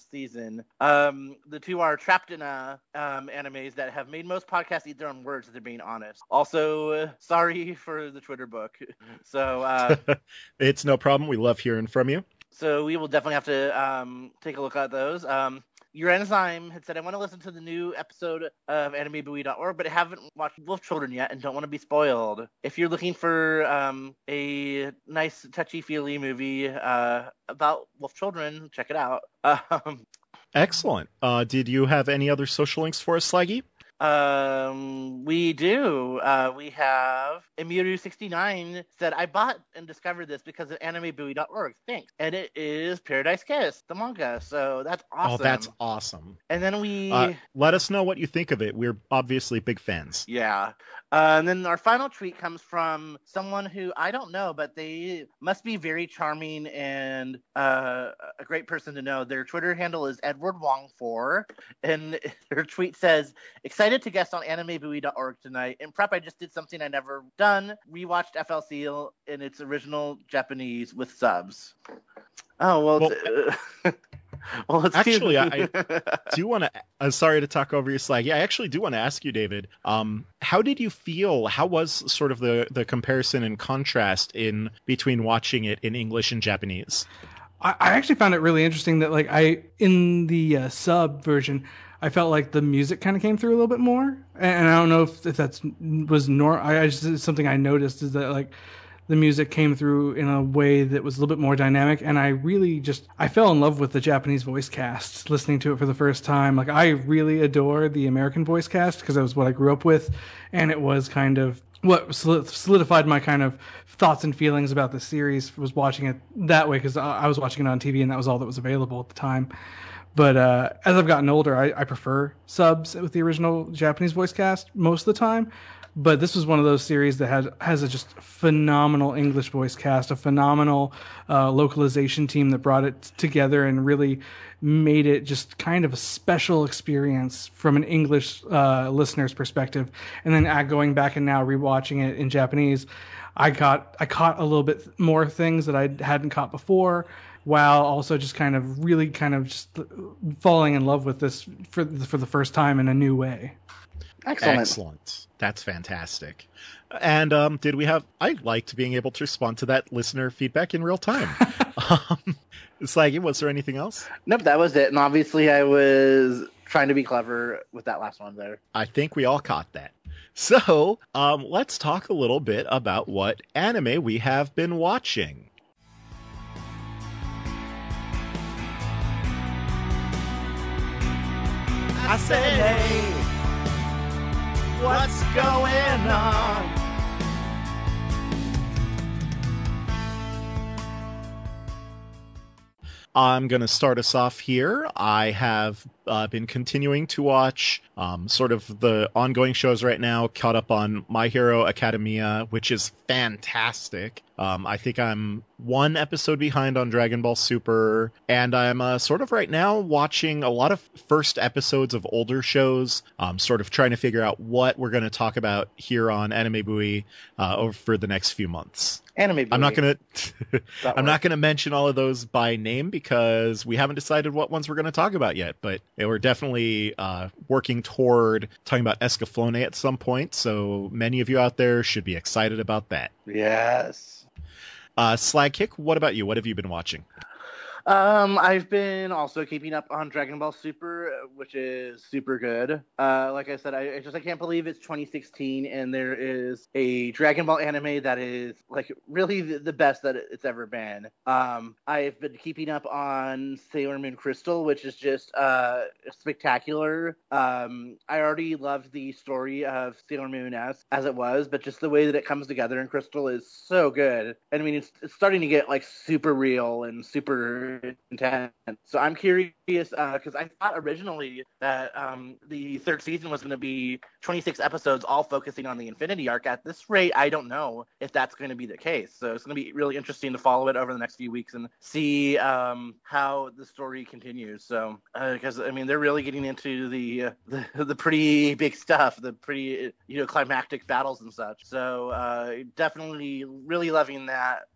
season. The two are trapped in animes that have made most podcasts eat their own words, if they're being honest. Also, sorry for the Twitter book. So It's no problem. We love hearing from you. So we will definitely have to take a look at those. Your Enzyme had said, I want to listen to the new episode of AnimeBuoy.org, but I haven't watched Wolf Children yet and don't want to be spoiled. If you're looking for a nice, touchy-feely movie about Wolf Children, check it out. Excellent. Did you have any other social links for us, Slaggy? We do. We have Emiru69 said, I bought and discovered this because of AnimeBuoy.org. Thanks. And it is Paradise Kiss, the manga. So that's awesome. Oh, that's awesome. And then we... let us know what you think of it. We're obviously big fans. Yeah. And then our final tweet comes from someone who I don't know, but they must be very charming and a great person to know. Their Twitter handle is EdwardWong4, and their tweet says, excited to guest on AnimeBuoy.org tonight. In prep, I just did something I never done. Rewatched FLC in its original Japanese with subs. Oh, well well, actually, I do want to. Sorry to talk over your Slag. Yeah, I actually do want to ask you, David. How did you feel? How was sort of the comparison and contrast in between watching it in English and Japanese? I actually found it really interesting that, like, in the sub version, I felt like the music kind of came through a little bit more, and I don't know if that's was it's something I noticed is that, like, the music came through in a way that was a little bit more dynamic, and I fell in love with the Japanese voice cast listening to it for the first time. Like, I really adore the American voice cast because that was what I grew up with, and it was kind of what solidified my kind of thoughts and feelings about the series, was watching it that way, because I was watching it on TV and that was all that was available at the time. But as I've gotten older, I prefer subs with the original Japanese voice cast most of the time. But this was one of those series that has a just phenomenal English voice cast, a phenomenal localization team that brought it together and really made it just kind of a special experience from an English listener's perspective. And then going back and now rewatching it in Japanese, I caught a little bit more things that I hadn't caught before, while also just kind of just falling in love with this for the first time in a new way. Excellent. That's fantastic. And I liked being able to respond to that listener feedback in real time. Slaggy, was there anything else? Nope, that was it. And obviously I was trying to be clever with that last one there. I think we all caught that. So let's talk a little bit about what anime we have been watching. I said, hey, what's going on? I'm going to start us off here. I have been continuing to watch sort of the ongoing shows right now, caught up on My Hero Academia, which is fantastic. I think I'm one episode behind on Dragon Ball Super, and I'm sort of right now watching a lot of first episodes of older shows, sort of trying to figure out what we're going to talk about here on Anime Buoy over for the next few months. Anime Buoy. I'm not gonna mention all of those by name because we haven't decided what ones we're going to talk about yet, but we're definitely working toward talking about Escaflowne at some point, so many of you out there should be excited about that. Yes. Slagkick, what about you? What have you been watching? I've been also keeping up on Dragon Ball Super, which is super good. Like I said, I can't believe it's 2016 and there is a Dragon Ball anime that is like really the best that it's ever been. I've been keeping up on Sailor Moon Crystal, which is just spectacular. I already loved the story of Sailor Moon as it was, but just the way that it comes together in Crystal is so good. And I mean, it's starting to get like super real and super intense. So I'm curious because I thought originally that the third season was going to be 26 episodes all focusing on the Infinity Arc. At this rate, I don't know if that's going to be the case. So it's going to be really interesting to follow it over the next few weeks and see how the story continues. So because I mean they're really getting into the pretty big stuff, the pretty climactic battles and such. So definitely really loving that.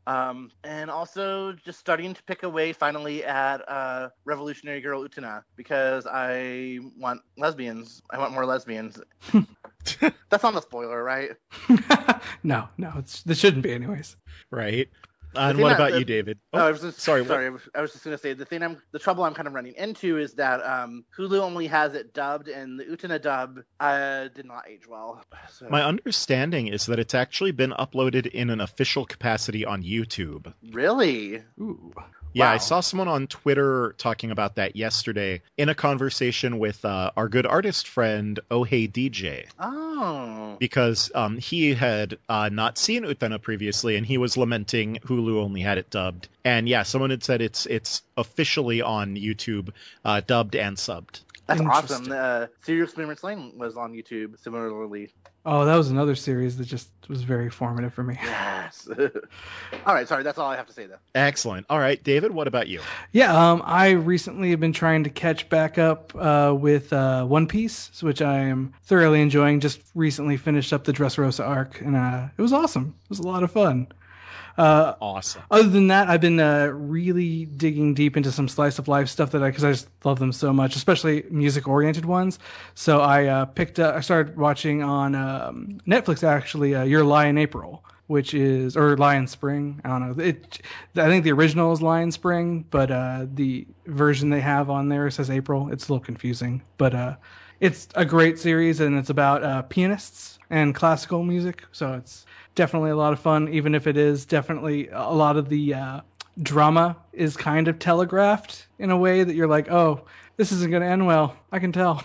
And also just starting to pick away finally at Revolutionary Girl Utena because I want lesbians. I want more lesbians. That's not a spoiler, right? No, this shouldn't be anyways. Right. And what about you, David? I was just sorry. I was just going to say the trouble I'm kind of running into is that Hulu only has it dubbed, and the Utena dub did not age well. So. My understanding is that it's actually been uploaded in an official capacity on YouTube. Really? Ooh. Yeah, Wow. I saw someone on Twitter talking about that yesterday in a conversation with our good artist friend, Oh Hey DJ. Oh. Because he had not seen Utena previously, and he was lamenting Hulu only had it dubbed. And yeah, someone had said it's officially on YouTube, dubbed and subbed. That's Interesting. awesome. Serial Experiments Lane was on YouTube similarly. Oh, that was another series that just was very formative for me. Yes. All right, sorry, that's all I have to say though. Excellent. All right, David, what about you? Yeah, I recently have been trying to catch back up with One Piece, which I am thoroughly enjoying. Just recently finished up the Dressrosa arc, and it was awesome. It was a lot of fun. Awesome. Other than that, I've been really digging deep into some slice of life stuff because I just love them so much, especially music oriented ones. So I started watching on Netflix actually, Your Lie in April, which is, or Lie in Spring. I don't know. I think the original is Lie in Spring, but the version they have on there says April. It's a little confusing, but it's a great series, and it's about pianists and classical music. So it's definitely a lot of fun, even if it is definitely a lot of the drama is kind of telegraphed in a way that you're like, oh, this isn't going to end well. I can tell.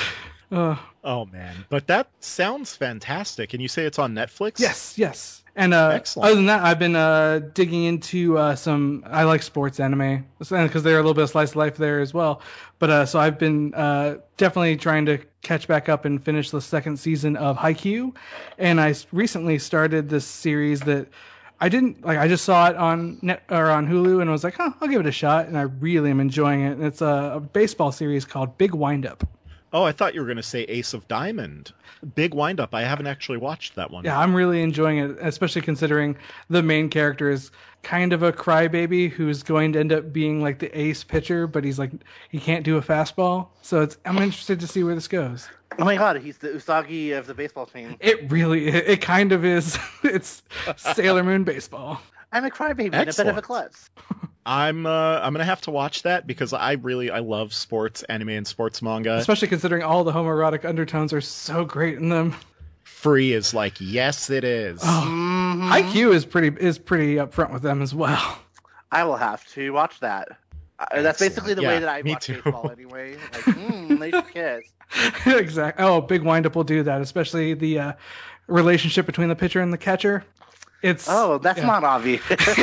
Oh, man. But that sounds fantastic. And you say it's on Netflix? Yes. And Excellent. Other than that, I've been digging into I like sports anime because they're a little bit of slice of life there as well. But so I've been definitely trying to catch back up and finish the second season of Haikyuu. And I recently started this series that I didn't like. I just saw it on Hulu and was like, I'll give it a shot. And I really am enjoying it. And it's a baseball series called Big Windup. Oh, I thought you were going to say Ace of Diamond. Big Windup. I haven't actually watched that one. Yeah, I'm really enjoying it, especially considering the main character is kind of a crybaby who's going to end up being like the ace pitcher, but he's like, he can't do a fastball. So I'm interested to see where this goes. Oh my god, he's the Usagi of the baseball team. It kind of is. It's Sailor Moon baseball. I'm a crybaby and a bit of a klutz. I'm gonna have to watch that because I love sports anime and sports manga. Especially considering all the homoerotic undertones are so great in them. Free is like, yes, it is. Oh, IQ is pretty upfront with them as well. I will have to watch that. That's basically the way that I watch baseball anyway. Like, they should kiss. Exactly. Oh, Big Windup will do that, especially the relationship between the pitcher and the catcher. That's not obvious.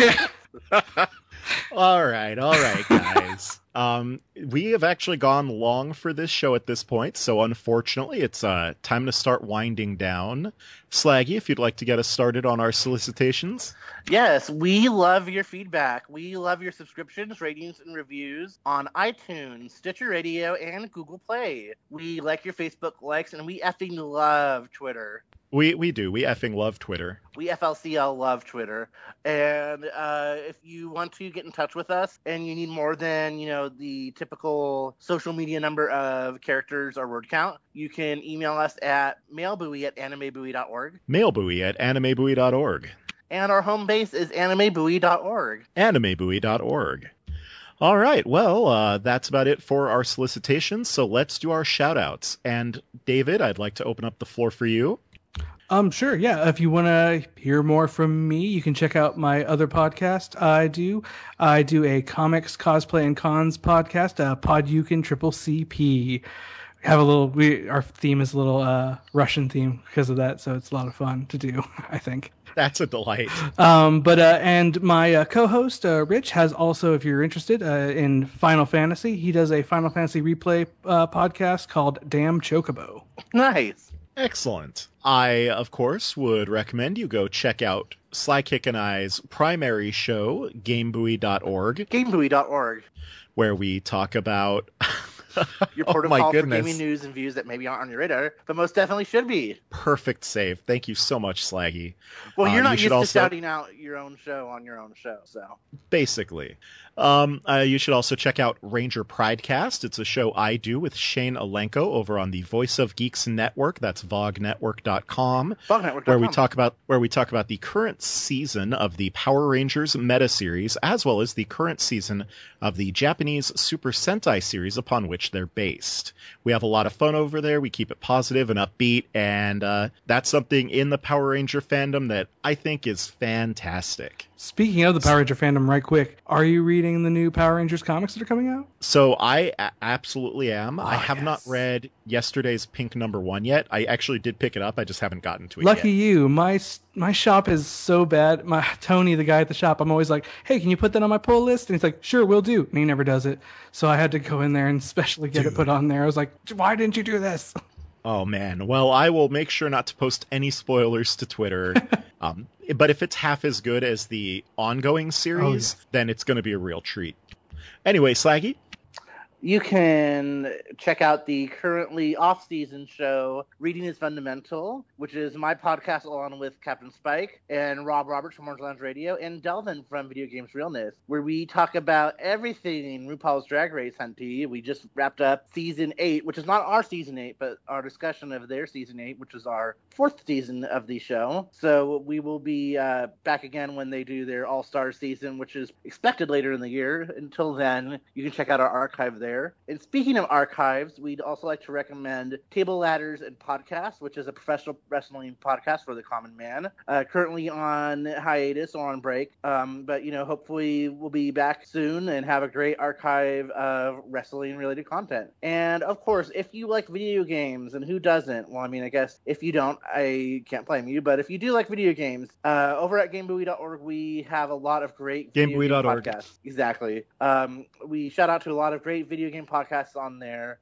All right, guys. We have actually gone long for this show at this point, so unfortunately it's time to start winding down. Slaggy, if you'd like to get us started on our solicitations. Yes, we love your feedback. We love your subscriptions, ratings, and reviews on iTunes, Stitcher Radio, and Google Play. We like your Facebook likes, and we effing love Twitter. We do. We effing love Twitter. We FLCL love Twitter. And if you want to get in touch with us and you need more than, the typical social media number of characters or word count, you can email us at mailbuoy@animebuoy.org. Mailbuoy@animebuoy.org. And our home base is animebuoy.org. Animebuoy.org. All right. Well, that's about it for our solicitations. So let's do our shout outs. And David, I'd like to open up the floor for you. Sure. Yeah. If you want to hear more from me, you can check out my other podcast. I do a comics, cosplay, and cons podcast, Podyukin Triple CP. Our theme is a little Russian theme because of that, so it's a lot of fun to do, I think. That's a delight. And my co-host, Rich, has also, if you're interested in Final Fantasy, he does a Final Fantasy replay podcast called Damn Chocobo. Nice. Excellent. I, of course, would recommend you go check out Slykick and I's primary show, GameBuoy.org. GameBuoy.org. Where we talk about your Oh, my protocol for goodness. gaming news and views that maybe aren't on your radar, but most definitely should be. Perfect save. Thank you so much, Slaggy. Well, you're You not should used to also- shouting out your own show on your own show, so. Basically. You should also check out Ranger Pridecast. It's a show I do with Shane Alenko over on the Voice of Geeks Network. That's vognetwork.com. Vognetwork.com. Where we talk about the current season of the Power Rangers meta series, as well as the current season of the Japanese Super Sentai series upon which they're based. We have a lot of fun over there. We keep it positive and upbeat, and that's something in the Power Ranger fandom that I think is fantastic. Speaking of the Power Ranger fandom, right quick, are you reading the new Power Rangers comics that are coming out? So I absolutely am. I have yes. not read yesterday's Pink #1 yet. I actually did pick it up. I just haven't gotten to it Lucky yet. you. My shop is so bad. Tony, the guy at the shop, I'm always like, hey, can you put that on my pull list? And he's like, sure, we'll do. And he never does it. So I had to go in there and specially get it put on there. I was like, why didn't you do this? Oh, man. Well, I will make sure not to post any spoilers to Twitter. But if it's half as good as the ongoing series, then it's going to be a real treat. Anyway, Slaggy? You can check out the currently off-season show, Reading is Fundamental, which is my podcast along with Captain Spike and Rob Roberts from Orange Lounge Radio and Delvin from Video Games Realness, where we talk about everything RuPaul's Drag Race Hunty. We just wrapped up Season 8, which is not our Season 8, but our discussion of their Season 8, which is our 4th season of the show. So we will be back again when they do their All-Star season, which is expected later in the year. Until then, you can check out our archive there. And speaking of archives, we'd also like to recommend Table Ladders and Podcast, which is a professional wrestling podcast for the common man. Currently on hiatus or on break, but hopefully we'll be back soon and have a great archive of wrestling-related content. And of course, if you like video games, and who doesn't? Well, I mean, I guess if you don't, I can't blame you. But if you do like video games, over at GameBuoy.org, we have a lot of great video game GameBuoy.org. podcasts. Exactly. We shout out to a lot of great video game podcasts on there.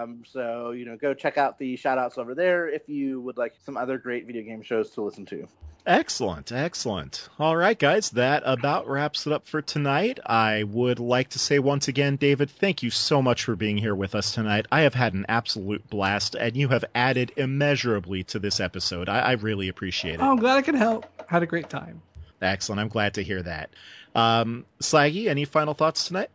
So go check out the shout outs over there if you would like some other great video game shows to listen to. Excellent. All right, guys, that about wraps it up for tonight. I would like to say once again, David, thank you so much for being here with us tonight. I have had an absolute blast, and you have added immeasurably to this episode. I really appreciate it. Oh, I'm glad I could help. Had a great time. Excellent. I'm glad to hear that. Slaggy, any final thoughts tonight?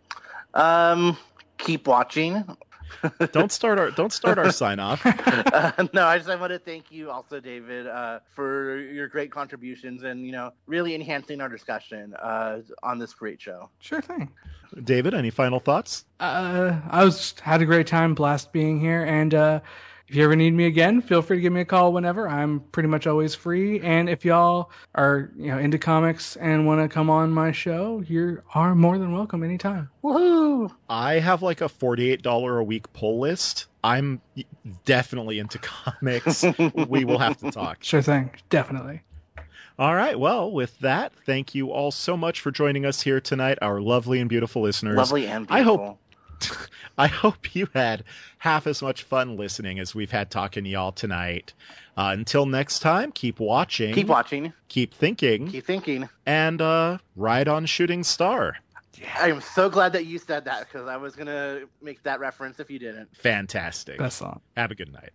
Keep watching. Don't start our sign off. No, I want to thank you also, David, for your great contributions and really enhancing our discussion on this great show. Sure thing. David, any final thoughts? I had a great time, blast being here, and if you ever need me again, feel free to give me a call whenever. I'm pretty much always free. And if y'all are into comics and want to come on my show, you are more than welcome anytime. Woohoo! I have like a $48 a week pull list. I'm definitely into comics. We will have to talk. Sure thing. Definitely. All right. Well, with that, thank you all so much for joining us here tonight, our lovely and beautiful listeners. Lovely and beautiful. I hope you had half as much fun listening as we've had talking to y'all tonight. Until next time, keep watching. Keep watching. Keep thinking. Keep thinking. And ride on Shooting Star. I am so glad that you said that because I was going to make that reference if you didn't. Fantastic. Best song. Have a good night.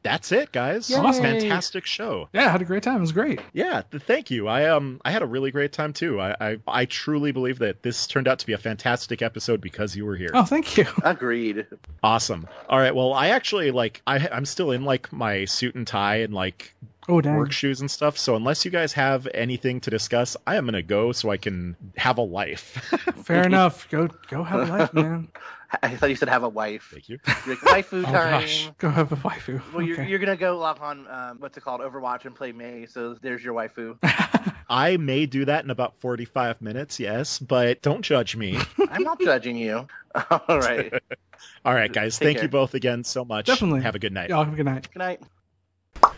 that's it, guys. Yay. Awesome. Fantastic show. Yeah, I had a great time. It was great. Yeah, thank you. I had a really great time too. I truly believe that this turned out to be a fantastic episode because you were here. Oh, thank you. Agreed. Awesome. All right. Well, I actually I'm still in like my suit and tie and like Oh, dang. work shoes and stuff. So unless you guys have anything to discuss, I am gonna go so I can have a life. Fair enough. Go have a life, man. I thought you said have a wife. Thank you. You're like, waifu Oh, time. gosh. Go have a waifu. Well, Okay. you're gonna go log on what's it called, Overwatch, and play May. So there's your waifu. I may do that in about 45 minutes, yes, but don't judge me. I'm not judging you. All right. All right, guys. Take Thank care. you both again so much. Definitely. Have a good night. Y'all have a good night. Good night.